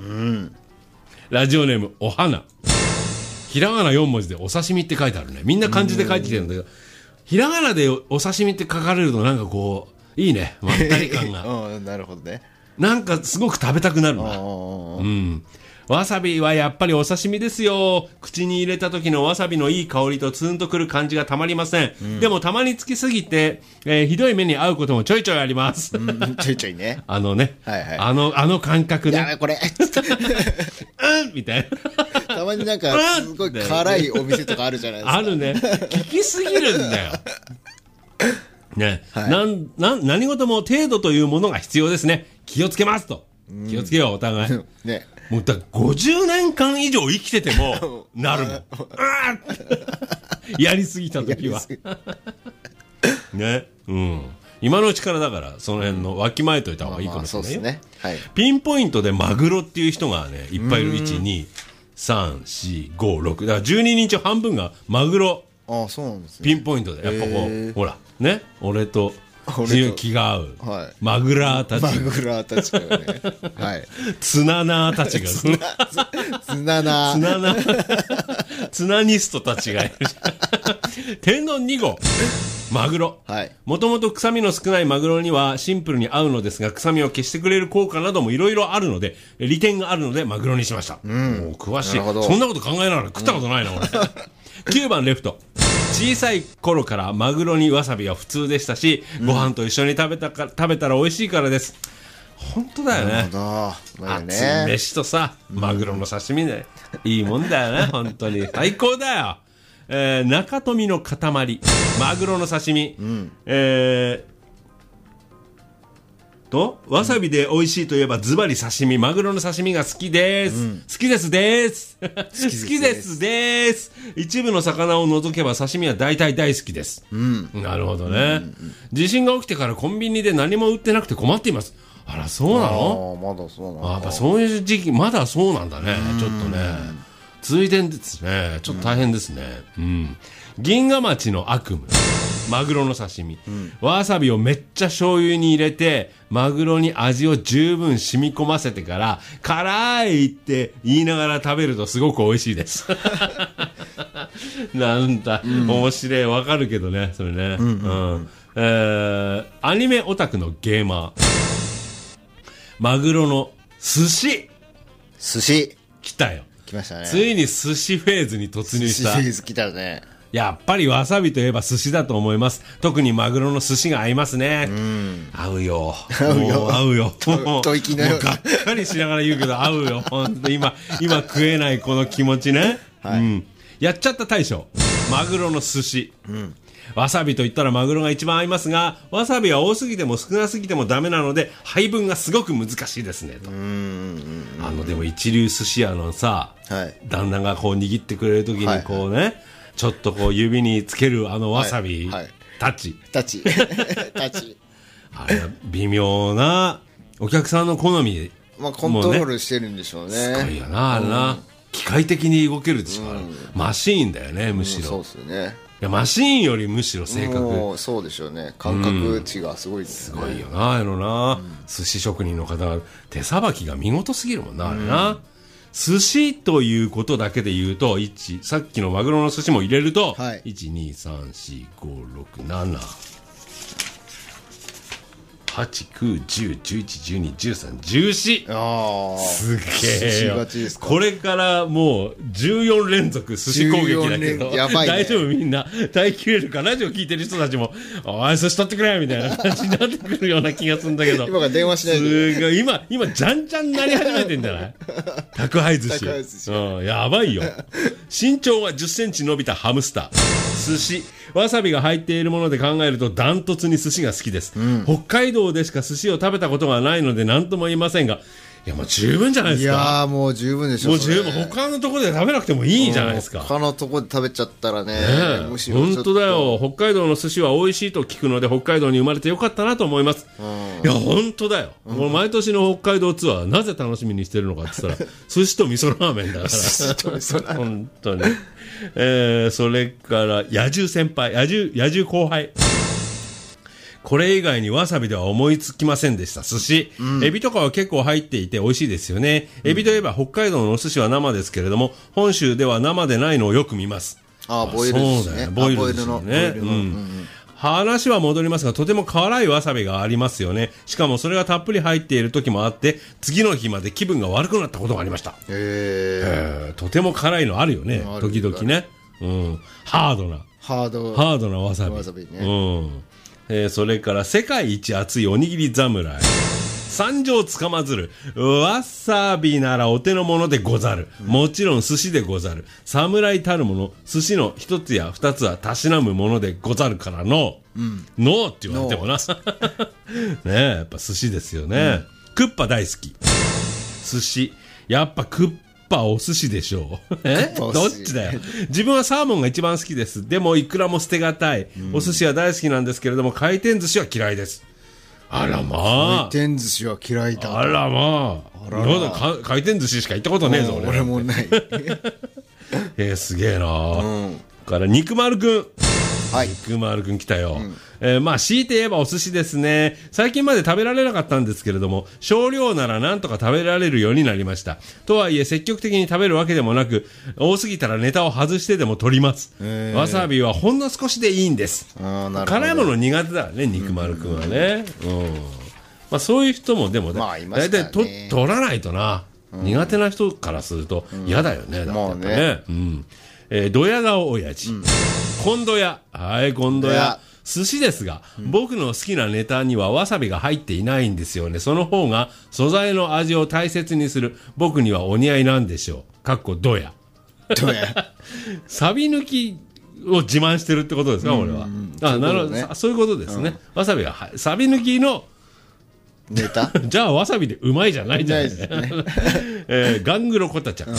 ラジオネーム、お花。ひらがなよん文字でお刺身って書いてあるね。みんな漢字で書いてきてるんだけど、ひらがなでお刺身って書かれるとなんかこう、いいね、まったり感が。 なるほどね。 なんかすごく食べたくなるな。うん。わさびはやっぱりお刺身ですよ。口に入れた時のわさびのいい香りとツーンとくる感じがたまりません。うん、でもたまにつきすぎて、えー、ひどい目に遭うこともちょいちょいあります。 うん、ちょいちょいね。 あのね、 はいはい、 あの、あの感覚ね。 やべこれ。 うんみたいな。たまになんかすごい辛いお店とかあるじゃないですか。 あるね。聞きすぎるんだよ。ね、はい、なんなん何事も程度というものが必要ですね。気をつけますと。気をつけようお互い。ね、もうだごじゅうねんかん以上生きててもなるもん。やりすぎた時は。ね、うん。今のうちからだからその辺のわきまえといた方がいいかもしれないよ。まあまあそうですね。はい。ピンポイントでマグロっていう人がねいっぱいいる。いち、に、さん、よん、ご、ろくだからじゅうににん中半分がマグロ。 ああそうなんですね。 ピンポイントでやっぱこうほらね俺と気が合う、はい、マグラーたちマグラーたちがね、はい、 ツナナーたちがツナナツナナツナニストたちがいる天丼に号マグロ、もともと臭みの少ないマグロにはシンプルに合うのですが臭みを消してくれる効果などもいろいろあるので利点があるのでマグロにしました。うん、もう詳しい。そんなこと考えながら食ったことないな、うん、俺きゅうばんレフト。小さい頃からマグロにわさびは普通でしたし、うん、ご飯と一緒に食べたか食べたら美味しいからです。 本当だよね。 なるほど。まあ熱ねい飯とさ、マグロの刺身で、いいもんだよね、本当に。最高だよ。えー、中富の塊、マグロの刺身、うん、えー、と、わさびで美味しいといえばズバリ刺身、マグロの刺身が好きです。うん、好きですです。好きですです。一部の魚を除けば刺身は大体大好きです。うん、なるほどね、うんうん。地震が起きてからコンビニで何も売ってなくて困っています。あら、そうなの？ ああ、まだそうなんだ。 あ、やっぱそういう時期、まだそうなんだね。ちょっとね。ついでんですね。ちょっと大変ですね。うん。うん、銀河町の悪夢。マグロの刺身、うん。わさびをめっちゃ醤油に入れて、マグロに味を十分染み込ませてから、辛いって言いながら食べるとすごく美味しいです。なんだ、うん、面白い。わかるけどね、それね。うんうんうん、えー、アニメオタクのゲーマー。マグロの寿司。 寿司。 来たよ。 来ましたね。 ついに寿司フェーズに突入した。 寿司フェーズ来たね。 やっぱりわさびといえば寿司だと思います。特にマグロの寿司が合いますね。うん、合うよ。合うよ。合うよ。 と、と息のようがっかりしながら言うけど合うよ。本当今、今食えないこの気持ちね。はい、うん。やっちゃった大将。マグロの寿司。うん。わさびと言ったらマグロが一番合いますが、わさびは多すぎても少なすぎてもダメなので配分がすごく難しいですねと。うーん、あのでも一流寿司屋のさ、はい、旦那がこう握ってくれる時にこうね、はいはい、ちょっとこう指につけるあのわさび、はいはい、タッチタッチタッチあれ微妙なお客さんの好み、 まあ、コントロールしてるんでしょうね。 すごいよなあれな、うん、機械的に動けるでしょ、うん、マシーンだよねむしろ、 うん、そうですよね。 いやマシーンよりむしろ正確。 そうでしょうね。感覚値がすごいですね、 うん、すごいよなあのな、うん、寿司職人の方が手さばきが見事すぎるもんなあれな、うん、寿司ということだけで言うといちさっきのマグロの寿司も入れると、はい、いちにさんよんごろくななはちきゅうじゅうじゅういちじゅうにじゅうさんじゅうよん。ああすげえよ。これからもうじゅうよん連続寿司攻撃だけど、やばいね、大丈夫みんな耐えきれるか。ラジオ聞いてる人たちもおい寿司取ってくれみたいな感じになってくるような気がするんだけど今から電話しないですごい今今じゃんじゃんなり始めてんじゃない宅配寿司、うん、やばいよ。身長はじゅっセンチ伸びたハムスター。寿司わさびが入っているもので考えるとダントツに寿司が好きです、うん、北海道でしか寿司を食べたことがないので何とも言いませんが、いやもう十分じゃないですか。 いやもう十分でしょ。 もう十分。他のところで食べなくてもいいじゃないですか。 他のところで食べちゃったらね、 ねむしろ本当だよ。北海道の寿司は美味しいと聞くので北海道に生まれてよかったなと思います、うん、いや本当だよ、うん、この毎年の北海道ツアーなぜ楽しみにしてるのかって言ったら寿司と味噌ラーメンだから寿司と味噌ラーメン本当にえー、それから野獣先輩野獣、野獣後輩、これ以外にわさびでは思いつきませんでした。寿司、うん、エビとかは結構入っていて美味しいですよね、うん、エビといえば北海道のお寿司は生ですけれども本州では生でないのをよく見ます。 ああボイルですね。 ボイルですよね。話は戻りますがとても辛いわさびがありますよね。しかもそれがたっぷり入っている時もあって次の日まで気分が悪くなったことがありました。へー、とても辛いのあるよね、うん、時々ね、うん、ハードなハードハードなわさび、 わさびね、 うんえー、それから世界一熱いおにぎり侍三条つかまずるわさびならお手の物でござる、うん、もちろん寿司でござる侍たるもの寿司の一つや二つはたしなむものでござるからの、うん、ノーって言われてもなねえやっぱ寿司ですよね、うん、クッパ大好き寿司やっぱクッパお寿司でしょうえどっちだよ。自分はサーモンが一番好きです。でもイクラも捨てがたい、うん、お寿司は大好きなんですけれども回転寿司は嫌いです。あらまあ回転寿司は嫌いだ。 あらまああらまあ回転寿司しか行ったことねえぞ俺。 俺もないえー、すげえな、うん、から肉丸くん、はい、肉丸くん来たよ、うんえー、まあ強いて言えばお寿司ですね。最近まで食べられなかったんですけれども少量ならなんとか食べられるようになりました。とはいえ積極的に食べるわけでもなく多すぎたらネタを外してでも取ります。わさびはほんの少しでいいんです。あなるほど。辛いもの苦手だね肉丸くんはね、うんうんまあ、そういう人もでも、まあね、だいたいと取らないとな、うん、苦手な人からすると嫌だよね、うん、だってやっぱね、ねうんえー、ドヤ顔親父、うん、今度やはい今度や寿司ですが、うん、僕の好きなネタにはわさびが入っていないんですよね。その方が素材の味を大切にする僕にはお似合いなんでしょう。かっこどや。 どや。 サビ抜きを自慢してるってことですか、俺は。あ、なるほど、そういうことですね。うん、わさびがサビ抜きのネタじゃあわさびでうまいじゃないじゃないですか、ね。えー、ガングロコタちゃん、うん、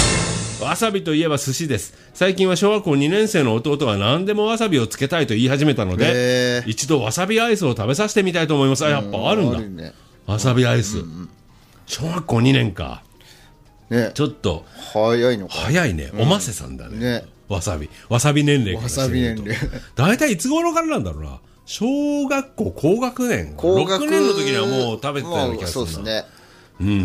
わさびといえば寿司です。最近は小学校にねん生の弟が何でもわさびをつけたいと言い始めたので、一度わさびアイスを食べさせてみたいと思います。あ、やっぱあるんだ、ね、わさびアイス、うんうん、小学校にねんか、ね、ちょっと早いのか、 早いね、おませさんだ ね, ねわさびわさび年齢からしてると大体いつ頃からなんだろうな。小学校高学年高学ろくねんの時にはもう食べてたような気がするな。そうですね、うん、うん、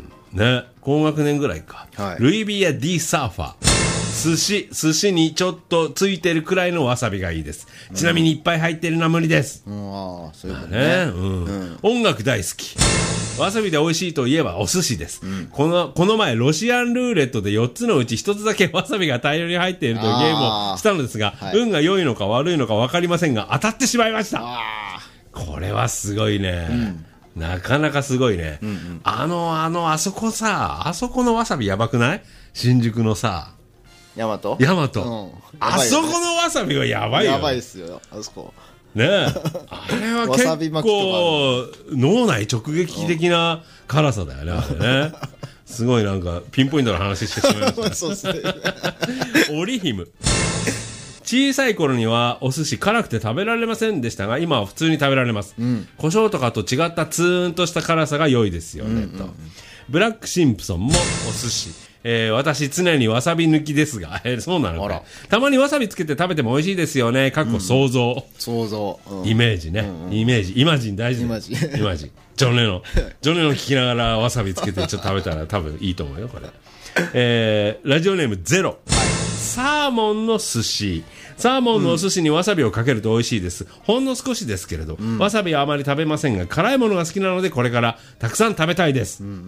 ね、高学年ぐらいか、はい、ルイビア D サーファー、寿司寿司にちょっとついてるくらいのわさびがいいです。ちなみにいっぱい入ってるのは無理です、うん、ああそういうことね、ね、うんうん、音楽大好き。わさびで美味しいといえばお寿司です、うん、このこの前ロシアンルーレットでよっつのうちひとつだけわさびが大量に入っているというゲームをしたのですが、はい、運が良いのか悪いのか分かりませんが当たってしまいました。これはすごいね、うん、なかなかすごいね、うんうん、あのあのあそこさ、あそこのわさびやばくない？新宿のさヤマトヤマト、あそこのわさびはやばいよ、 やばいっすよあそこねえ、あれは結構脳内直撃的な辛さだよね、あれね。すごいなんかピンポイントの話してしまいました。そうですね。オリヒム。小さい頃にはお寿司辛くて食べられませんでしたが、今は普通に食べられます、うん、胡椒とかと違ったツーンとした辛さが良いですよね、うんうんうん、とブラックシンプソンもお寿司、えー、私常にわさび抜きですが、えー、そうなのか。たまにわさびつけて食べても美味しいですよね。かっこ想像、うん、 想像、うん、 イメージね、うんうん、イメージイマジン大事だ。イマジンイマジンジョンレノンジョンレノン聞きながらわさびつけてちょっと食べたら多分いいと思うよこれ。えー、ラジオネームゼロ、サーモンの寿司。サーモンのお寿司にわさびをかけると美味しいです、うん、ほんの少しですけれど、うん、わさびはあまり食べませんが辛いものが好きなのでこれからたくさん食べたいです、うんうんうん、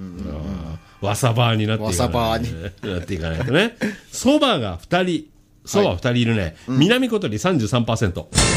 わさバーになっていかない、ね、なっていかないとね。そばがふたり、そばふたりいるね、はい、南小鳥 さんじゅうさんパーセント、うん、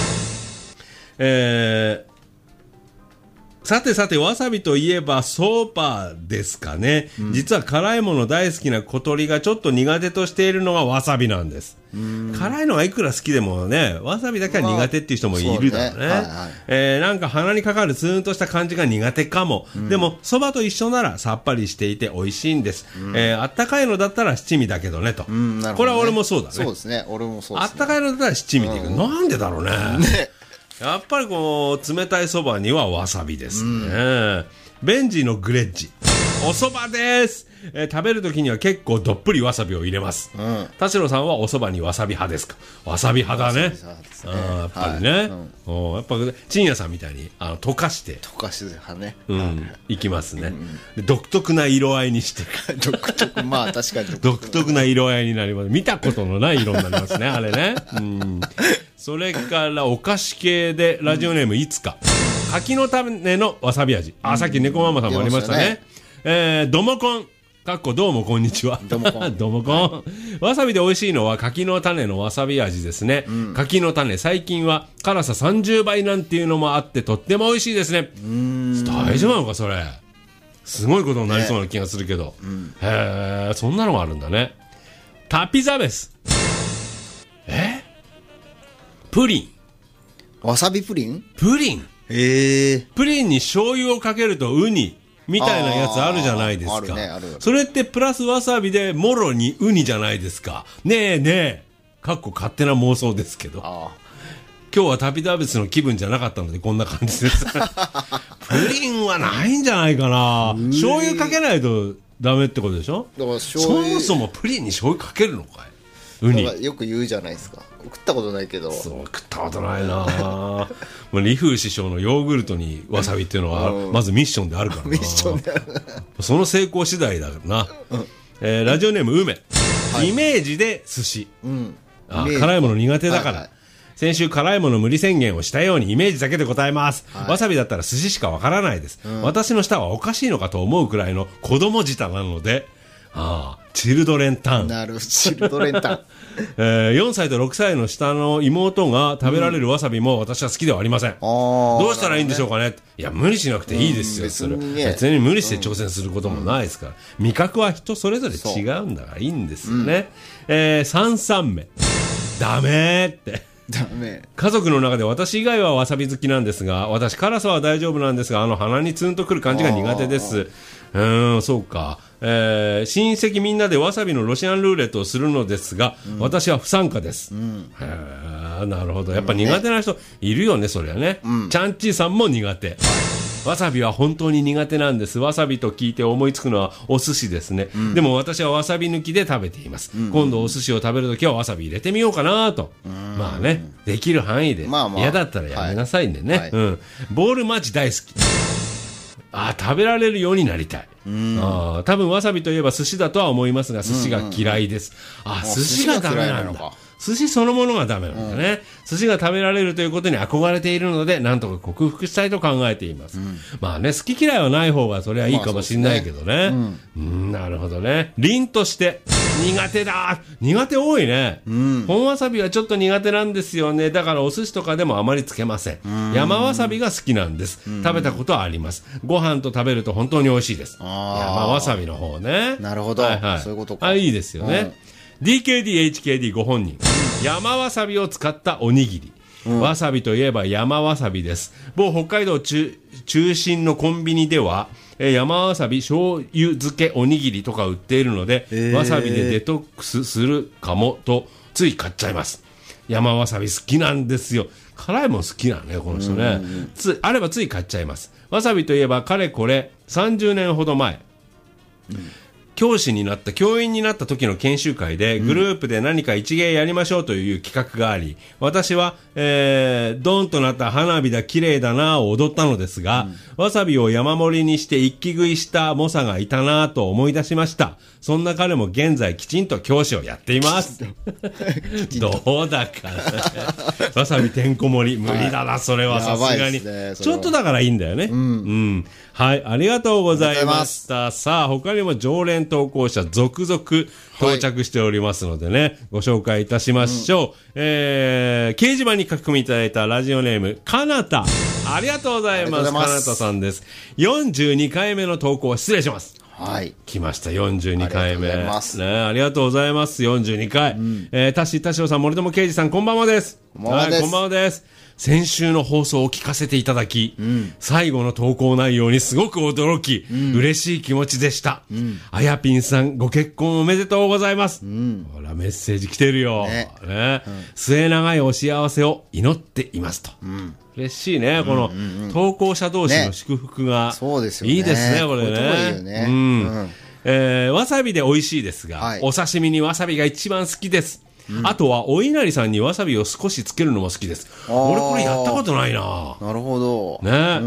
えーさてさて、わさびといえばソーパーですかね、うん、実は辛いもの大好きな小鳥がちょっと苦手としているのがわさびなんです。辛いのはいくら好きでもね、わさびだけは苦手っていう人もいるだろうね、まあそうね、はいはい、えー、なんか鼻にかかるツーンとした感じが苦手かも、うん、でもそばと一緒ならさっぱりしていて美味しいんです、うん、えー、あったかいのだったら七味だけどねと、うん、なるほどね、これは俺もそうだね。 そうですね、俺もそうですね。 あったかいのだったら七味でいく、うん、なんでだろうね、ね、やっぱりこう冷たいそばにはわさびですね、うん、ベンジーのグレッジ、おそばです、えー、食べるときには結構どっぷりわさびを入れます、うん、田代さんはおそばにわさび派ですか？わさび派だね、あ、やっぱりね、はい、うん、おやっぱ陳也さんみたいにあの溶かして溶かし派ね、 うん、いきますね、うん、独特な色合いにして独特、まあ確かに独特な色合いになります。見たことのない色になりますねあれね、うん、それからお菓子系でラジオネームいつか、うん、柿の種のわさび味、あ、さっき猫ママさんもありましたね、ね、えー、ドモコンかっこどうもこんにちは。どうもこん。どうもこん、はい。わさびで美味しいのは柿の種のわさび味ですね。うん、柿の種、最近は辛ささんじゅうばいなんていうのもあってとっても美味しいですね。うーん、大丈夫なのかそれ。すごいことになりそうな気がするけど。ね、うん、へー、そんなのがあるんだね。タピザベス。え？プリン。 わさびプリン？ プリン。 へー。 プリンに醤油をかけるとウニ。みたいなやつあるじゃないですか。あるね、ある。それってプラスわさびでもろにウニじゃないですか。ねえねえ、かっこ勝手な妄想ですけど。あ、今日はタピザベスの気分じゃなかったのでこんな感じです。プリンはないんじゃないかな。醤油かけないとダメってことでしょ。だから醤油、そもそもプリンに醤油かけるのかい。ウニ。 よく言うじゃないですか。食ったことないけど。 そう、食ったことないな。李風師匠のヨーグルトにわさびっていうのは、うん、まずミッションであるからな。ミッションである。その成功次第だな。うん、えー、ラジオネーム梅、はい、イメージで寿司、うん、あ、辛いもの苦手だから、はいはい、先週辛いもの無理宣言をしたようにイメージだけで答えます、はい、わさびだったら寿司しかわからないです、うん、私の舌はおかしいのかと思うくらいの子供舌なので、ああ、チルドレンタン。 なる、チルドレンタン。 えー、よんさいとろくさいの下の妹が食べられるわさびも私は好きではありません、うん、どうしたらいいんでしょうかね。いや無理しなくていいですよ、うん、それ別に、ね、別に無理して挑戦することもないですから、うん、味覚は人それぞれ違うんだからいいんですよね、うん、えー、さんさんめダメーってダメ。家族の中で私以外はわさび好きなんですが、私辛さは大丈夫なんですが、あの鼻にツンとくる感じが苦手です。うーん、そうか、えー、親戚みんなでわさびのロシアンルーレットをするのですが、うん、私は不参加です、うん、へー、なるほど。やっぱ苦手な人いるよね、それはね、うん、チャンチーさんも苦手。わさびは本当に苦手なんです。わさびと聞いて思いつくのはお寿司ですね、うん、でも私はわさび抜きで食べています、うん、今度お寿司を食べるときはわさび入れてみようかなと、うん、まあね、できる範囲で、まあまあ、嫌だったらやめなさいんでね、はいはい、うん、ボールマジ大好き。あ、食べられるようになりたい、うん、あ、多分わさびといえば寿司だとは思いますが寿司が嫌いです、うんうん、あ、寿司がダメなんだ。寿司そのものがダメなんだね、うん、寿司が食べられるということに憧れているのでなんとか克服したいと考えています、うん、まあね、好き嫌いはない方がそれはいいかもしれないけどね、まあ、う、ね、うん、なるほどね。凛として苦手だ。苦手多いね、うん、本わさびはちょっと苦手なんですよね。だからお寿司とかでもあまりつけません、うん、山わさびが好きなんです、うん、食べたことはあります。ご飯と食べると本当に美味しいです。山わさびの方ね。 なるほど、はいはい、そういうことか。 あ、いいですよね、うん、ディーケーディーエイチケーディー ご本人山わさびを使ったおにぎり、うん、わさびといえば山わさびです。某北海道 中, 中心のコンビニでは、えー、山わさび醤油漬けおにぎりとか売っているので、えー、わさびでデトックスするかもとつい買っちゃいます。山わさび好きなんですよ。辛いもん好きなのねこの人ね、うんうん、つあればつい買っちゃいます。わさびといえばかれこれさんじゅうねんほど前、うん、教師になった教員になった時の研修会でグループで何か一芸やりましょうという企画があり、私は、えー、ドーンとなった花火だ綺麗だなを踊ったのですが、うん、わさびを山盛りにして一気食いした猛者がいたなと思い出しました。そんな彼も現在きちんと教師をやっていますどうだか、ね、わさびてんこ盛り無理だな、はい、それはさすがに、ね、ちょっとだからいいんだよね、うんうん、はい、ありがとうございました。さあ他にも常連投稿者続々到着しておりますのでね、はい、ご紹介いたしましょう、うん、えー、掲示板に書き込みいただいたラジオネームかなた、ありがとうございます。かなたさんです。よんじゅうにかいめの投稿、失礼します。はい、来ましたよんじゅうにかいめ。ありがとうございます、ね、ありがとうございます。よんじゅうにかい、うん、えー、たし、たしろさん、森友啓二さん、こんばんはです。こんばんはです、はい、こんばんはです。先週の放送を聞かせていただき、うん、最後の投稿内容にすごく驚き、うん、嬉しい気持ちでした、うん、あやぴんさんご結婚おめでとうございます、うん、ほらメッセージ来てるよ、ねね、うん、末永いお幸せを祈っていますと、うん、嬉しいね、この、うんうん、投稿者同士の祝福が、ね、そうですよね、いいですねこれね、これいいよね、うんうん、えー、わさびで美味しいですが、はい、お刺身にわさびが一番好きです。うん、あとはお稲荷さんにわさびを少しつけるのも好きです。俺これやったことないな。なるほどね、うんうんうん、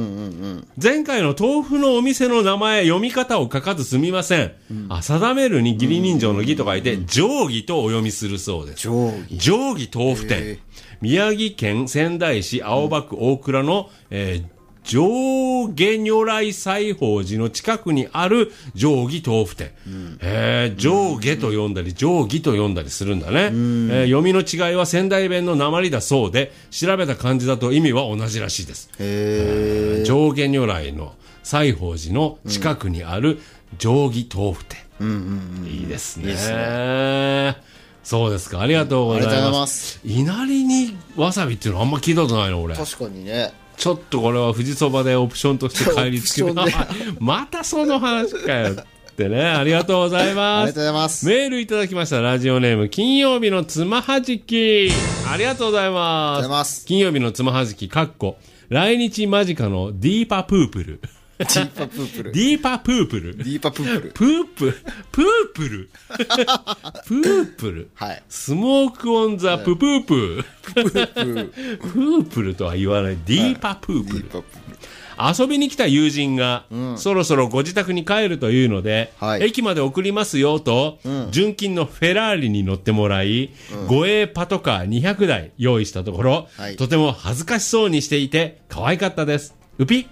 前回の豆腐のお店の名前読み方を書かずすみません、うん、あ、定めるに義理人情の義と書いて、うん、定規とお読みするそうです。定規、定規豆腐店、宮城県仙台市青葉区大倉の、えー上下如来西宝寺の近くにある定規豆腐店、うん、えー、上下と読んだり定規と読んだりするんだね、うん、えー、読みの違いは仙台弁の訛だそうで、調べた漢字だと意味は同じらしいです。へー、上下如来の西宝寺の近くにある定規豆腐店、うんうんうん、いいですね、いいですね。そうですか、ありがとうございます。稲荷にわさびっていうのあんま聞いたことないの俺。確かにね、ちょっとこれは富士そばでオプションとして帰りつけてまたその話かよってね。ありがとうございます。ありがとうございます。メールいただきました。ラジオネーム金曜日のつまはじき、ありがとうございます。ありがとうございます。金曜日のつまはじきかっこ来日間近のディーパプープルディーパプープルディーパプープルディーパプープルプーププープルプープル、はい、スモークオンザププーププープルプープルとは言わない。ディーパプープル、はい、遊びに来た友人が、うん、そろそろご自宅に帰るというので、はい、駅まで送りますよと、うん、純金のフェラーリに乗ってもらい、うん、護衛パトカーにひゃくだい用意したところ、はい、とても恥ずかしそうにしていて可愛かったです。うぴ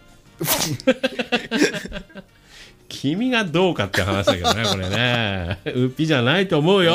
君がどうかって話だけどねこれねうっぴじゃないと思うよ、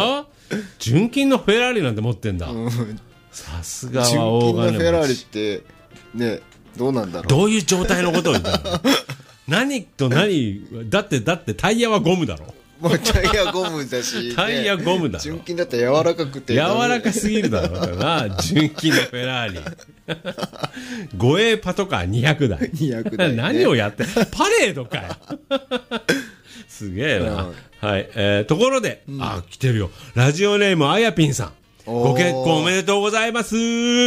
純金のフェラーリなんて持ってんだ。さすがは大金持ち。純金のフェラーリってね、どうなんだろう。 どういう状態のことを言ったの？何と何だってだってタイヤはゴムだろ。 もうタイヤゴムだし、ね、 タイヤゴムだろ。 純金だったら柔らかくて柔らかすぎるだろうな。純金のフェラーリ護衛パトカーにひゃくだいにひゃくだい、ね、 何をやってパレードかよすげえな、うん、はい、えー、ところで、うん、あ来てるよ。ラジオネームあやぴんさん、ご結婚おめでとうございます、うん、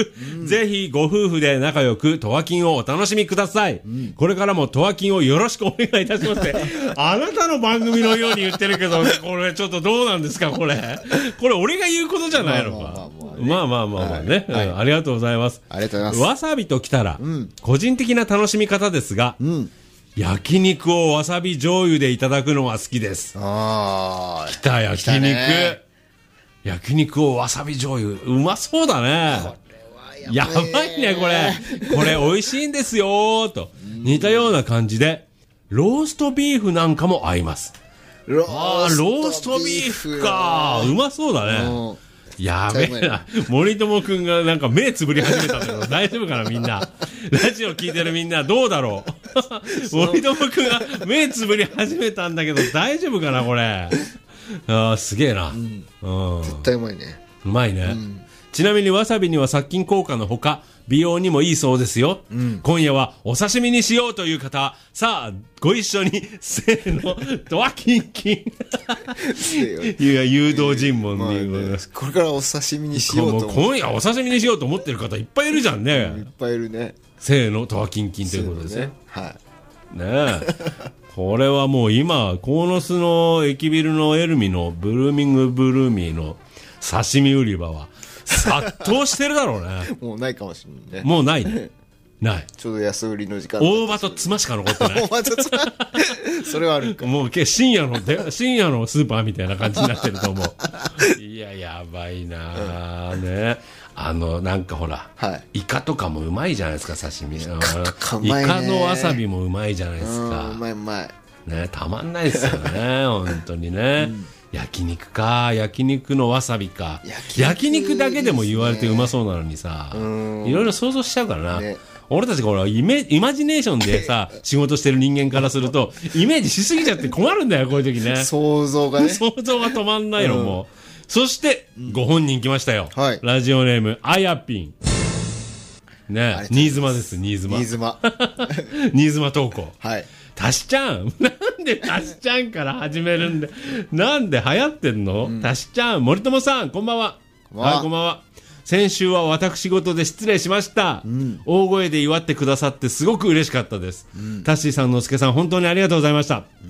ぜひご夫婦で仲良くトワキンをお楽しみください、うん、これからもトワキンをよろしくお願いいたしますあなたの番組のように言ってるけどこれちょっとどうなんですかこれこれ俺が言うことじゃないのか。まあまあまあまあね、はい、うん、ありがとうございます。 ありがとうございます。 わさびときたら、うん、個人的な楽しみ方ですが、うん、焼肉をわさび醤油でいただくのが好きです。あー、きた焼肉、ね、焼肉をわさび醤油うまそうだね。これはやばい、やばいねこれこれ美味しいんですよーと似たような感じでローストビーフなんかも合います。ローストビーフかうまそうだね。やべえな。森友くんがなんか目つぶり始めたんだけど大丈夫かなみんな。ラジオ聞いてるみんなどうだろう森友くんが目つぶり始めたんだけど大丈夫かなこれ。あーすげえな、うんうん、絶対うまいね。 うまいね、うん、ちなみにわさびには殺菌効果のほか美容にもいいそうですよ、うん、今夜はお刺身にしようという方さあご一緒にせーのドアキンキンいや誘導尋問に、まあね、 これからお刺身にしようと今夜お刺身にしようと思ってる方いっぱいいるじゃんね、 うん、いっぱいいるね。 せーのドアキンキンということですね。 はいねえこれはもう今鴻巣の駅ビルのエルミのブルーミングブルーミーの刺身売り場は殺到してるだろうねもうないかもしれないね。 もうないねない。 ちょうど安売りの時間大葉と妻しか残ってない大葉と妻それはあるかもう深夜ので深夜のスーパーみたいな感じになってると思ういややばいな、うん、ねあのなんかほら、はい、イカとかもうまいじゃないですか刺身。イカ、イカのわさびもうまいじゃないですか。 うまいうまいねたまんないですよね本当にね、うん、焼肉か焼肉のわさびか 焼, 焼肉だけでも言われてうまそうなのにさいろいろ想像しちゃうからな、ね、俺たちこれイメイマジネーションでさ仕事してる人間からするとイメージしすぎちゃって困るんだよこういう時ね想像がね想像が止まんないの、うん、もうそして、うん、ご本人来ましたよ、はい、ラジオネームあやぴんね新妻です。新妻新妻新妻投稿。 はいたしちゃんなんでたしちゃんから始めるんでなんで流行ってんの、うん、たしちゃん森友さんこんばんは。はいこんばんは。先週は私事で失礼しました、うん、大声で祝ってくださってすごく嬉しかったです、うん、タッシーさんのすけさん本当にありがとうございました、うんうん、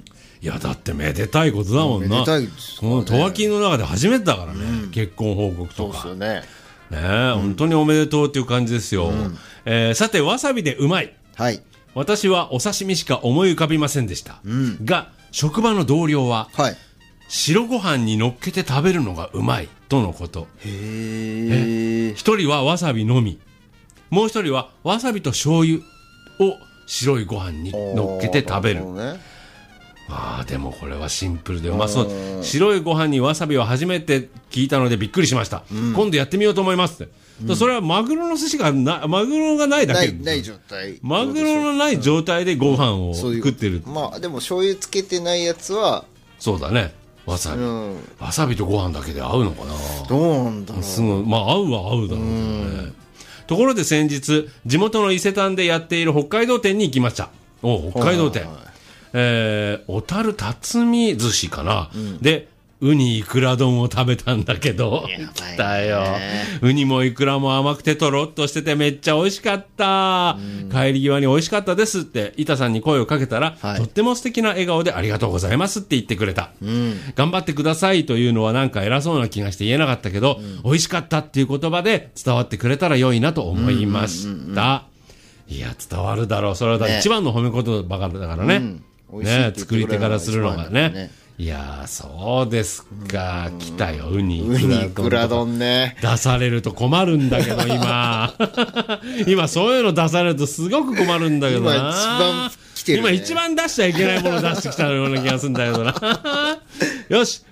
いやだってめでたいことだもんな。めでたいですね。このトワキンの中で初めてだからね、うん、結婚報告とかそうですよね。 ねえ、うん、本当におめでとうっていう感じですよ、うんえー、さてわさびでうまい、はい、私はお刺身しか思い浮かびませんでした、うん、が職場の同僚は、はい、白ご飯に乗っけて食べるのがうまいとのこと。へえ。一人はわさびのみもう一人はわさびと醤油を白いご飯に乗っけて食べる。ああでもこれはシンプルでうまそう。白いご飯にわさびは初めて聞いたのでびっくりしました、うん、今度やってみようと思いますって、うん、それはマグロの寿司がなマグロがないだけない、ない状態マグロのない状態でご飯を食ってる、 うん、まあでも醤油つけてないやつはそうだねわさび、うん、わさびとご飯だけで合うのかな。 どうなんだろう。 すごいまあ合うは合うだろうけどね。ところで先日地元の伊勢丹でやっている北海道店に行きました。お北海道店、はいはいはいえー、小樽辰巳寿司かな、うん、でウニイクラ丼を食べたんだけど来たよ。ウニもイクラも甘くてとろっとしててめっちゃ美味しかった、うん、帰り際に美味しかったですって板さんに声をかけたら、はい、とっても素敵な笑顔でありがとうございますって言ってくれた、うん、頑張ってくださいというのはなんか偉そうな気がして言えなかったけど、うん、美味しかったっていう言葉で伝わってくれたら良いなと思いました、うんうんうんうん、いや伝わるだろう。それはだ一番の褒め言葉だからね、うんね、作り手からするのがね。ねいやそうですか。来たよウニイクラ丼ね。 出されると困るんだけど今今そういうの出されるとすごく困るんだけどな。 今一番来てる、ね、 今一番出しちゃいけないもの出してきたような気がするんだけどなよし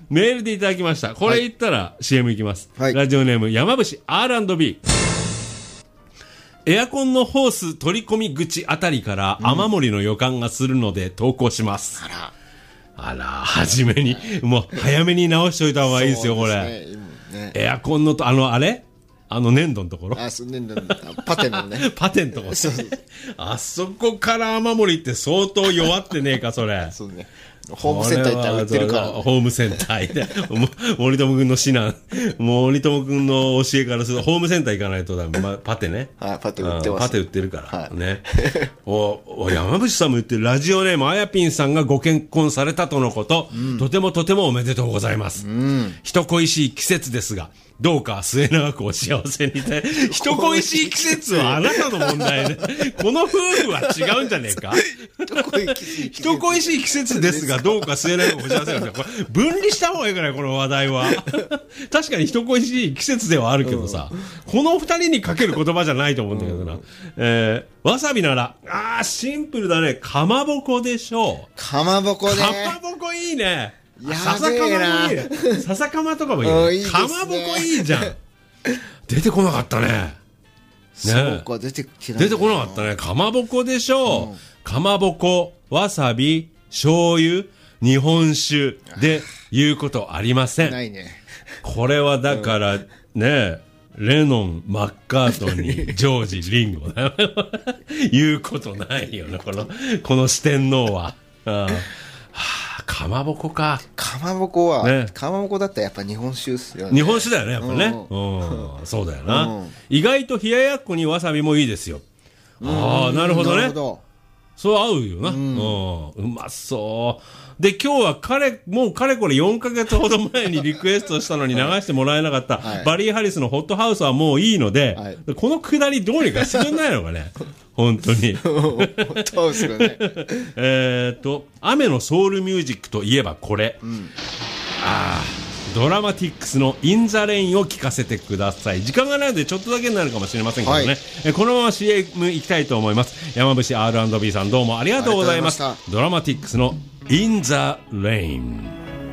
メールでいただきました。これ言ったら シーエム いきます。 はい、 ラジオネーム山伏 アールアンドビー。エアコンのホース取り込み口あたりから雨漏りの予感がするので投稿します。 あら。 あら、初めに、もう早めに直しておいた方がいいですよ、これ。ね、エアコンのと、あの、あれあの粘土のところ。 あ、そう、粘土の、パテンのね。 パテンのところ。そうそう。あそこから雨漏りって相当弱ってねえか、それ。 そうね。ホームセンター行ったら売ってるから、ね。 ホームセンターで。森友くんの指南。森友くんの教えからすると、ホームセンター行かないとダメ。まあ、パテね。 はい、パテ売ってます。 パテ売ってるから。はい、ね。お、お、山伏さんも言ってるラジオネームあやぴんさんがご結婚されたとのこと。うん、とてもとてもおめでとうございます。うん、人恋しい季節ですが、どうか末永くお幸せにて。人恋しい季節はあなたの問題ね。この夫婦は違うんじゃねえか。人恋しい季節ですが、どうか末永くお幸せにて。これ分離した方がいいからこの話題は。確かに人恋しい季節ではあるけどさ、うん、この二人にかける言葉じゃないと思うんだけどな。うん、えー、わさびなら、あー、シンプルだね。かまぼこでしょう。 かまぼこね。 かまぼこいいね。 やべえな。 笹かまとかもいいよ、ね。かまぼこいいじゃん。出てこなかったね。ね、 そうか、出てきない。 出てこなかったね。かまぼこでしょう。うん、かまぼこ、わさび、醤油、日本酒で言うことありません。 ないね。 これはだから、うん、ね、レノン、マッカートニー、ジョージ、リンゴ。言うことないよね、この、この四天王は。ああ、かまぼこか。 かまぼこは、ね、かまぼこだったらやっぱ日本酒っすよね。 日本酒だよね、やっぱね。うん。うん、そうだよな、うん。意外と冷ややっこにわさびもいいですよ。ああ、なるほどね。なるほど。そう合うよな。うん。うん、うまそう。で、今日は彼、もうかれこれよんかげつほど前にリクエストしたのに流してもらえなかった、はい、バリー・ハリスのホットハウスはもういいので、はい、このくだりどうにかしてくんないのかね。本当に。ホットハウスがね。 えっと、雨のソウルミュージックといえばこれ。うん、ああ。ドラマティックスのインザレインを聞かせてください。時間がないのでちょっとだけになるかもしれませんけどね、はい、えこのまま シーエム 行きたいと思います。山伏 アールアンドビー さんどうもありがとうございます。ドラマティックスのインザレイン。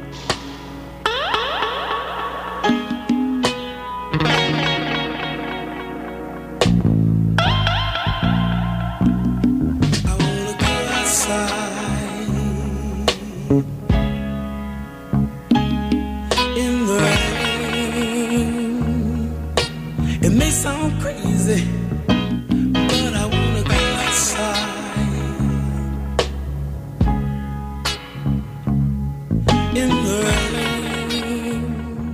Sound crazy, but I wanna go outside in the rain.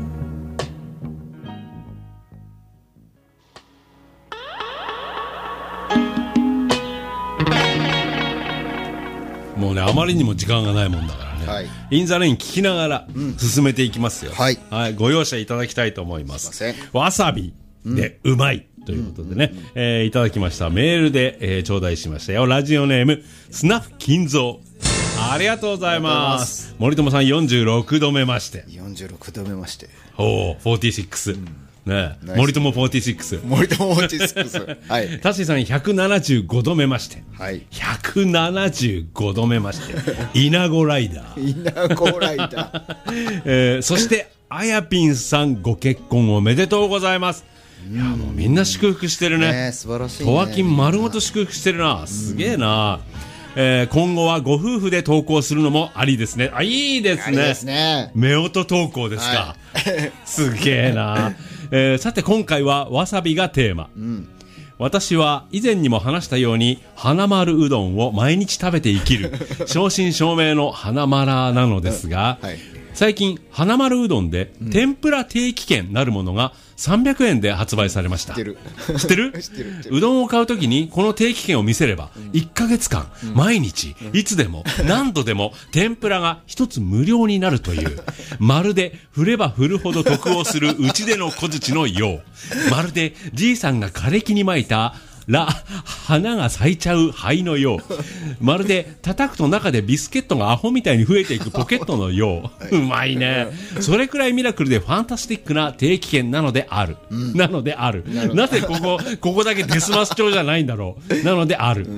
もうね、あまりにも時間がないもんだからね、はい、インザレイン聞きながら進めていきますよ、うん、はい、はい、ご容赦いただきたいと思います。すいません。わさびで、うん、うまいということでね、うんうんうん、えー、いただきましたメールで、えー、頂戴しましたよ。ラジオネームスナフ金蔵、ありがとうございます。森友さんよんじゅうろくどめましてよんじゅうろくどめましておー、よんじゅうろく、うんね、森友よんじゅうろく、 森友よんじゅうろく、はい、 タッシーさんひゃくななじゅうごどめまして、はい、ひゃくななじゅうごどめましてイナゴライダーイナゴライダー、 えー、そしてあやぴんさんご結婚おめでとうございます。いや、もうみんな祝福してるね。 ね、素晴らしいね。 とわきん丸ごと祝福してるな。すげえな。えー、今後はご夫婦で投稿するのもありですね。あ、いいですね。いいですね。夫婦投稿ですか。はい、すげえな。えー、さて今回はわさびがテーマ。うん、私は以前にも話したように花丸うどんを毎日食べて生きる正真正銘の花丸なのですが、はい、最近花丸うどんで、うん、天ぷら定期券なるものがさんびゃくえんで発売されました。知ってる知ってる知ってる知ってる。うどんを買うときにこの定期券を見せれば、うん、いっかげつかん、うん、毎日、うん、いつでも何度でも天ぷらが一つ無料になるというまるで振れば振るほど得をするうちでの小槌のよう、まるでじいさんが枯れ木に巻いたら花が咲いちゃう灰のよう、まるで叩くと中でビスケットがアホみたいに増えていくポケットのよう、うまいね。それくらいミラクルでファンタスティックな定期券なのである、うん、なのであるなぜここここだけデスマス調じゃないんだろう。なのである、うん、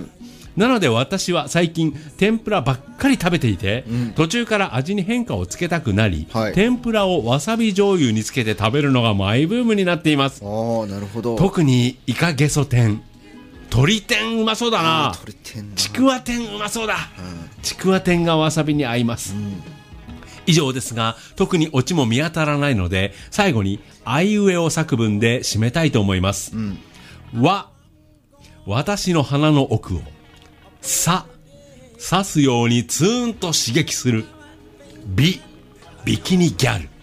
なので私は最近天ぷらばっかり食べていて、うん、途中から味に変化をつけたくなり、はい、天ぷらをわさび醤油につけて食べるのがマイブームになっています。 あー、なるほど。 特にイカゲソ天、鶏天うまそうだな。ちくわ天うまそうだ、うん、ちくわ天がわさびに合います、うん、以上ですが特にオチも見当たらないので最後にあいうえお作文で締めたいと思います、うん、わ、私の鼻の奥を、さ、刺すようにツーンと刺激する、び、ビキニギャル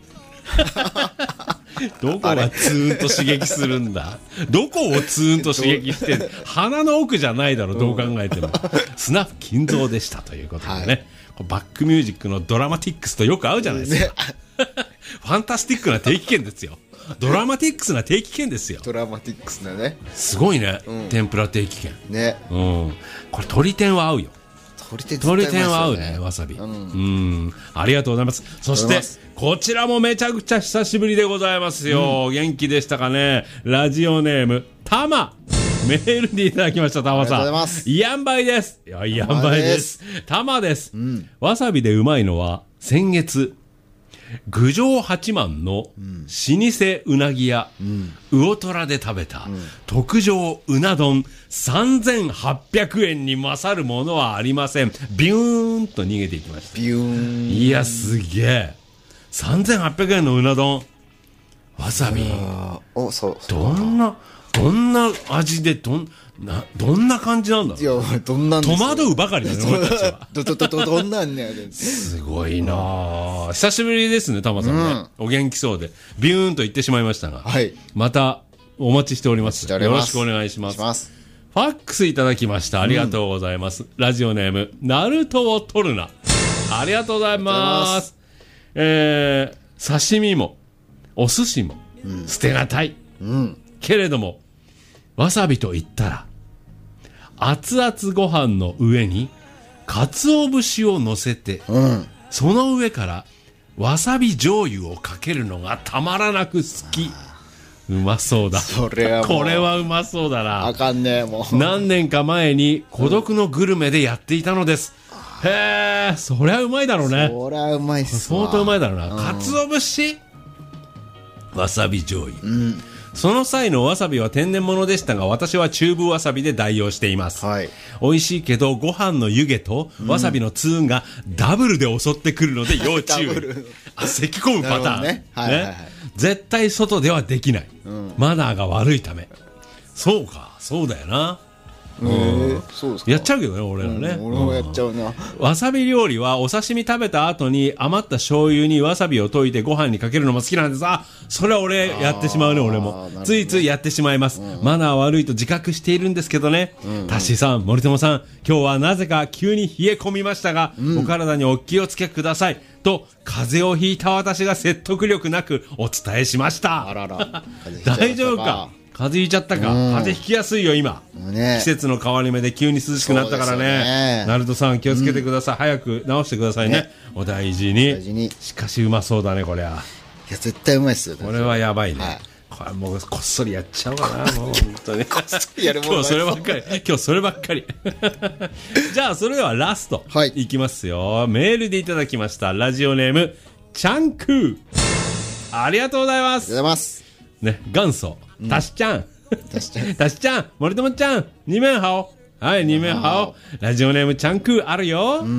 どこがツーンと刺激するんだ。どこをツーンと刺激してる鼻の奥じゃないだろ、どう考えても、うん、スナフ金蔵でしたということでね、はい、バックミュージックのドラマティックスとよく合うじゃないですか、ね、ファンタスティックな定期券ですよ。ドラマティックスな定期券ですよ。 ドラマティックスなね。 すごいね、うん、天ぷら定期券ね、 うん、これ鶏天は合うよ。 鶏天、 鶏天は合うね、わさび、うん、うん、ありがとうございます。そしてこちらもめちゃくちゃ久しぶりでございますよ、うん、元気でしたかね。ラジオネームたま、メールでいただきました。たまさん、ありがとうございます。いあんばいです。いや、いあんばいです。たまです、うん、わさびでうまいのは先月郡上八幡の老舗うなぎ屋、うん、魚虎で食べた、うん、特上うな丼さんぜんはっぴゃくえんに勝るものはありません。ビューンと逃げていきました。 ビューン。 いや、すげえ。さんぜんはっぴゃくえんのうな丼、わさび、 お、そう、 どんなどんな味で、どんなどんな感じなんだろう。 いや、どんなんですよ。 戸惑うばかりだね、俺たちは。 どどどどどんなんね。 すごいなあ。久しぶりですね、タマさんね、うん、お元気そうでビューンと言ってしまいましたが、はい、またお待ちしております。よろしくお願いします。ファックスいただきました。ありがとうございます、うん、ラジオネームナルトを取るな、ありがとうございます。えー、刺身もお寿司も、うん、捨てがたい、うん、けれどもわさびと言ったら熱々ご飯の上に鰹節を乗せて、うん、その上からわさび醤油をかけるのがたまらなく好き。うまそうだ。 それはもうこれはうまそうだな。 あかんね、もう何年か前に孤独のグルメでやっていたのです、うん、へえ、そりゃうまいだろうね。 そりゃうまいっすわ。相当うまいだろうな、うん、鰹節わさび醤油、うん、その際のわさびは天然物でしたが私はチューブわさびで代用しています、はい、美味しいけどご飯の湯気とわさびのツーンがダブルで襲ってくるので要注意あ、咳込むパターン、ねはいはいはい、絶対外ではできない、うん、マナーが悪いため。そうか、そうだよな、 えー、そうですか。 やっちゃうけどね、俺らね、 うん、俺もやっちゃうな、うん、 わさび料理はお刺身食べた後に余った醤油にわさびを溶いてご飯にかけるのも好きなんです。あ、それは俺やってしまうね。俺も、ね、ついついやってしまいます、うん、マナー悪いと自覚しているんですけどね、うんうん、タッシーさん、森友さん、今日はなぜか急に冷え込みましたが、うん、お体にお気をつけくださいと風邪をひいた私が説得力なくお伝えしました。 あらら大丈夫か、風邪ひいちゃったか、うん、風邪ひきやすいよ今、ね、季節の変わり目で急に涼しくなったから ね, ねナルトさん気をつけてください、うん、早く治してください ね, ねお大事 に, 大事に。しかしうまそうだねこれは。 いや絶対うまいっすよ。 これはやばいね、はい、これもうこっそりやっちゃおうかなもう本当にやるもん今日そればっかり今日そればっかりじゃあそれではラスト、はい、いきますよ。メールでいただきましたラジオネームチャンクー、ありがとうございます。 ありがとうございますね、元祖たしちゃん、たしちゃん、たしちゃん、森友ちゃん、二面ハオ、はい、二面ハオ、ラジオネームちゃんくあるよ、うん、うん、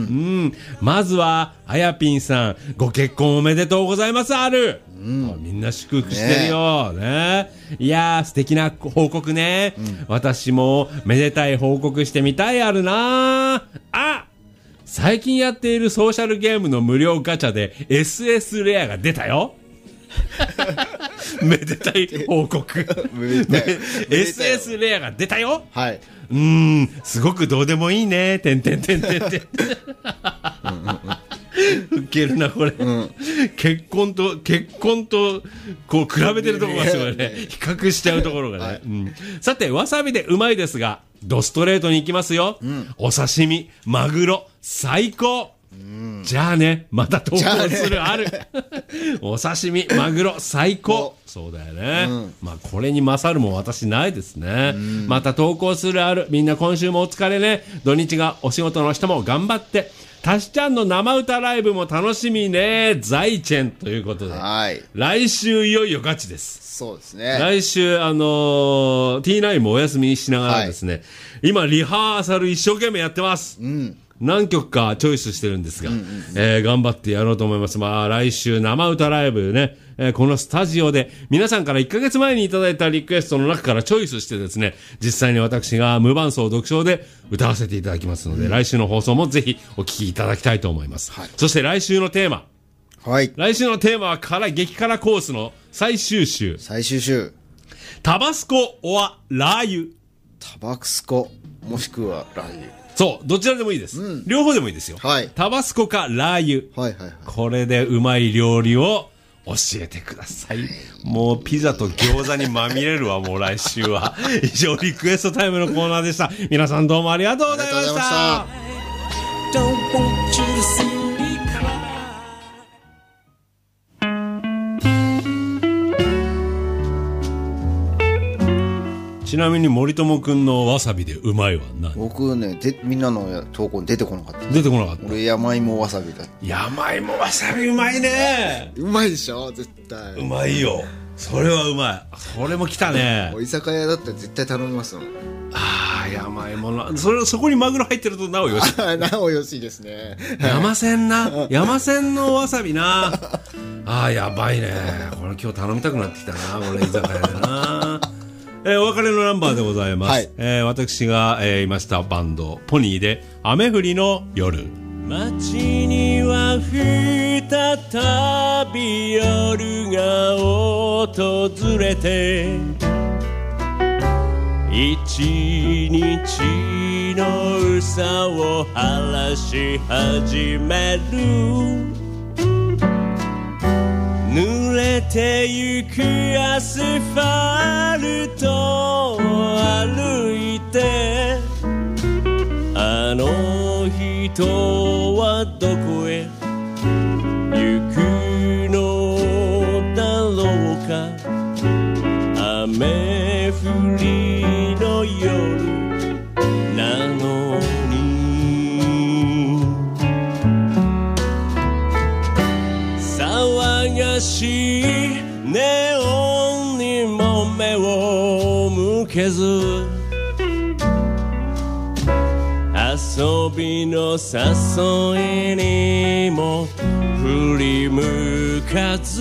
まずはあやぴんさん、ご結婚おめでとうございますある、うん、みんな祝福してるよ ね, ね。いやー素敵な報告ね、うん、私もめでたい報告してみたいあるなあ。最近やっているソーシャルゲームの無料ガチャで エスエス レアが出たよめでたい報告エスエス レアが出たよ、はい、うーんすごくどうでもいいねてんてんてんてんてんウケるなこれ、うん、結婚と結婚とこう比べてるところがすごいね比較しちゃうところがね、はい、うん、さてわさびでうまいですがドストレートに行きますよ、うん、お刺身マグロ最高じゃあね、また投稿するある。お刺身、マグロ、最高。そうだよね。うん、まあ、これに勝るも私ないですね。また投稿するある。みんな今週もお疲れね。土日がお仕事の人も頑張って。たしちゃんの生歌ライブも楽しみね。ザイチェンということで。はい。来週いよいよガチです。 そうですね。 来週、あのー、ティーナイン もお休みしながらですね、はい、今、リハーサル一生懸命やってます。うん。何曲かチョイスしてるんですが、うんうんうん、えー、頑張ってやろうと思います。まあ、来週生歌ライブね、えー、このスタジオで皆さんからいっかげつまえにいただいたリクエストの中からチョイスしてですね、実際に私が無伴奏独唱で歌わせていただきますので、うん、来週の放送もぜひお聞きいただきたいと思います。はい、そして来週のテーマ。はい。来週のテーマは辛い激辛コースの最終週。 最終週。 タバスコオアラー油。 タバスコ、もしくはラー油。 そう、どちらでもいいです。うん、両方でもいいですよ。はい。タバスコかラー油。はいはいはい。これでうまい料理を教えてください。もうピザと餃子にまみれるわ、もう来週は。以上、リクエストタイムのコーナーでした。皆さんどうもありがとうございました。ちなみに森友くんのわさびでうまいは何？ 僕ね、でみんなの投稿に出てこなかった。 出てこなかった。 俺山芋わさびだ。 山芋わさびうまいね。 うまいでしょ絶対。 うまいよ。それはうまい。それも来たね。 お居酒屋だったら絶対頼みますよ。 ああ、山芋のそれそこにマグロ入ってるとなおよし。 なおよしですね。 山線な。山線のわさびな。ああ、やばいね。これ今日頼みたくなってきたな。俺居酒屋でな。えー、お別れのナンバーでございます。はい、えー、私が、えー、いましたバンドポニーで雨降りの夜。街には再び夜が訪れて一日のうさを晴らし始める。濡れてゆくアスファルトを歩いてあの人はどこへ行くのだろうか。雨降りの夜なのに騒がしいネオンにも目を向けず遊びの誘いにも振り向かず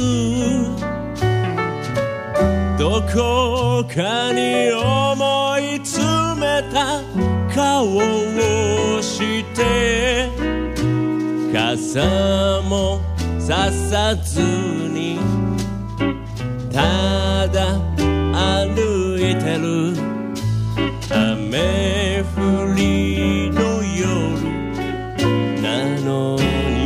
どこかに思い詰めた顔をして傘もささずにただ歩いてる雨降りの夜なの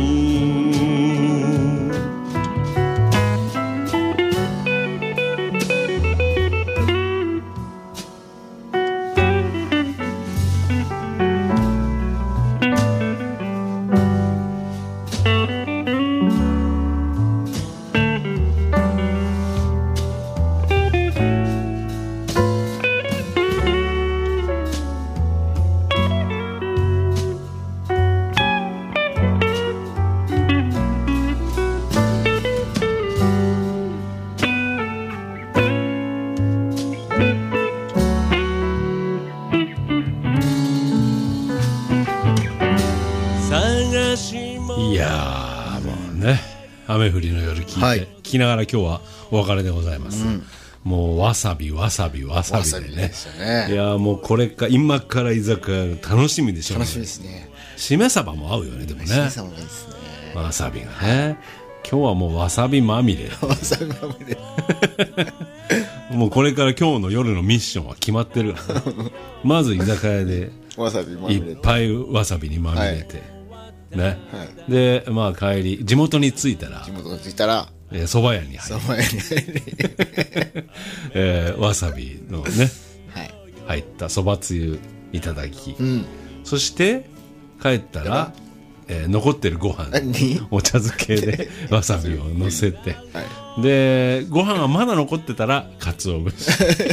雨降りの夜聞いて、はい、聞きながら今日はお別れでございます、うん、もうわさびわさびわさびで ね, でねいやもうこれか今から居酒屋楽しみでしょうね。 楽しみですね。 しめ鯖も合うよね。でもねしめ鯖もいいですね。わさびがね今日はもうわさびまみれわさびまみれもうこれから今日の夜のミッションは決まってるまず居酒屋でわさびまみれいっぱいわさびにまみれて、はいねはい、でまあ帰り地元に着いたら地元に着いたらえー、蕎麦屋に入る蕎麦屋に入る、えー、わさびのね、はい、入った蕎麦つゆいただき、うん、そして帰ったらえー、残ってるご飯にお茶漬けでわさびを乗せて、 はい、 でご飯がまだ残ってたら鰹節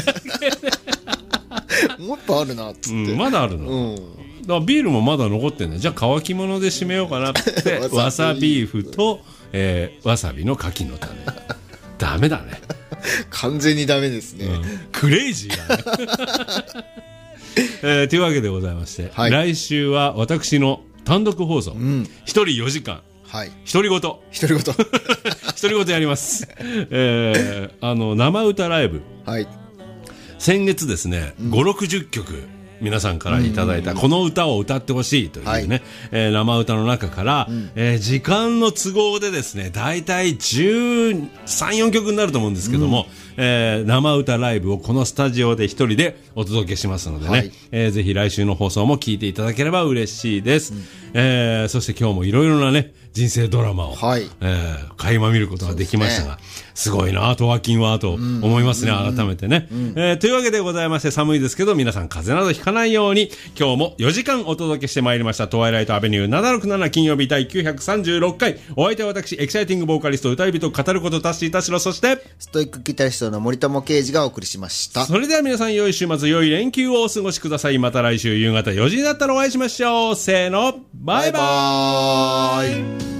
もっとあるなっつって、 うん、まだあるの、うん、だからビールもまだ残ってんだ。じゃあ乾き物で締めようかなってわさビーフと、えー、わさびの柿の種ダメだね完全にダメですね、 うん、クレイジーだね、えー、というわけでございまして、はい、来週は私の単独放送、うん、ひとりよじかん、はい、独り言独り言独り言やります、えー、あの生歌ライブ、はい、先月ですね、うん、ごじゅうろくじゅっきょく皆さんからいただいたこの歌を歌ってほしいというね、はい、えー、生歌の中から、うん、えー、時間の都合でですねだいたいじゅうさん、よんきょくになると思うんですけども、うん、えー、生歌ライブをこのスタジオで一人でお届けしますのでね、はい、えー、ぜひ来週の放送も聞いていただければ嬉しいです、うん、えー、そして今日もいろいろなね人生ドラマを、はい、えー、垣間見ることができましたが、すごいなあとワーキンはと思いますね、うん、改めてね、うん、えー、というわけでございまして、寒いですけど皆さん風邪などひかないように今日もよじかんお届けしてまいりましたトワイライトアベニューななろくなな金曜日第きゅうひゃくさんじゅうろっかい、お相手は私エキサイティングボーカリスト歌い人語ることタッシー田代、そしてストイックギタリストの森友圭司がお送りしました。 それでは皆さん良い週末良い連休をお過ごしください。また来週夕方よじになったらお会いしましょう。せーの、バイバーイ。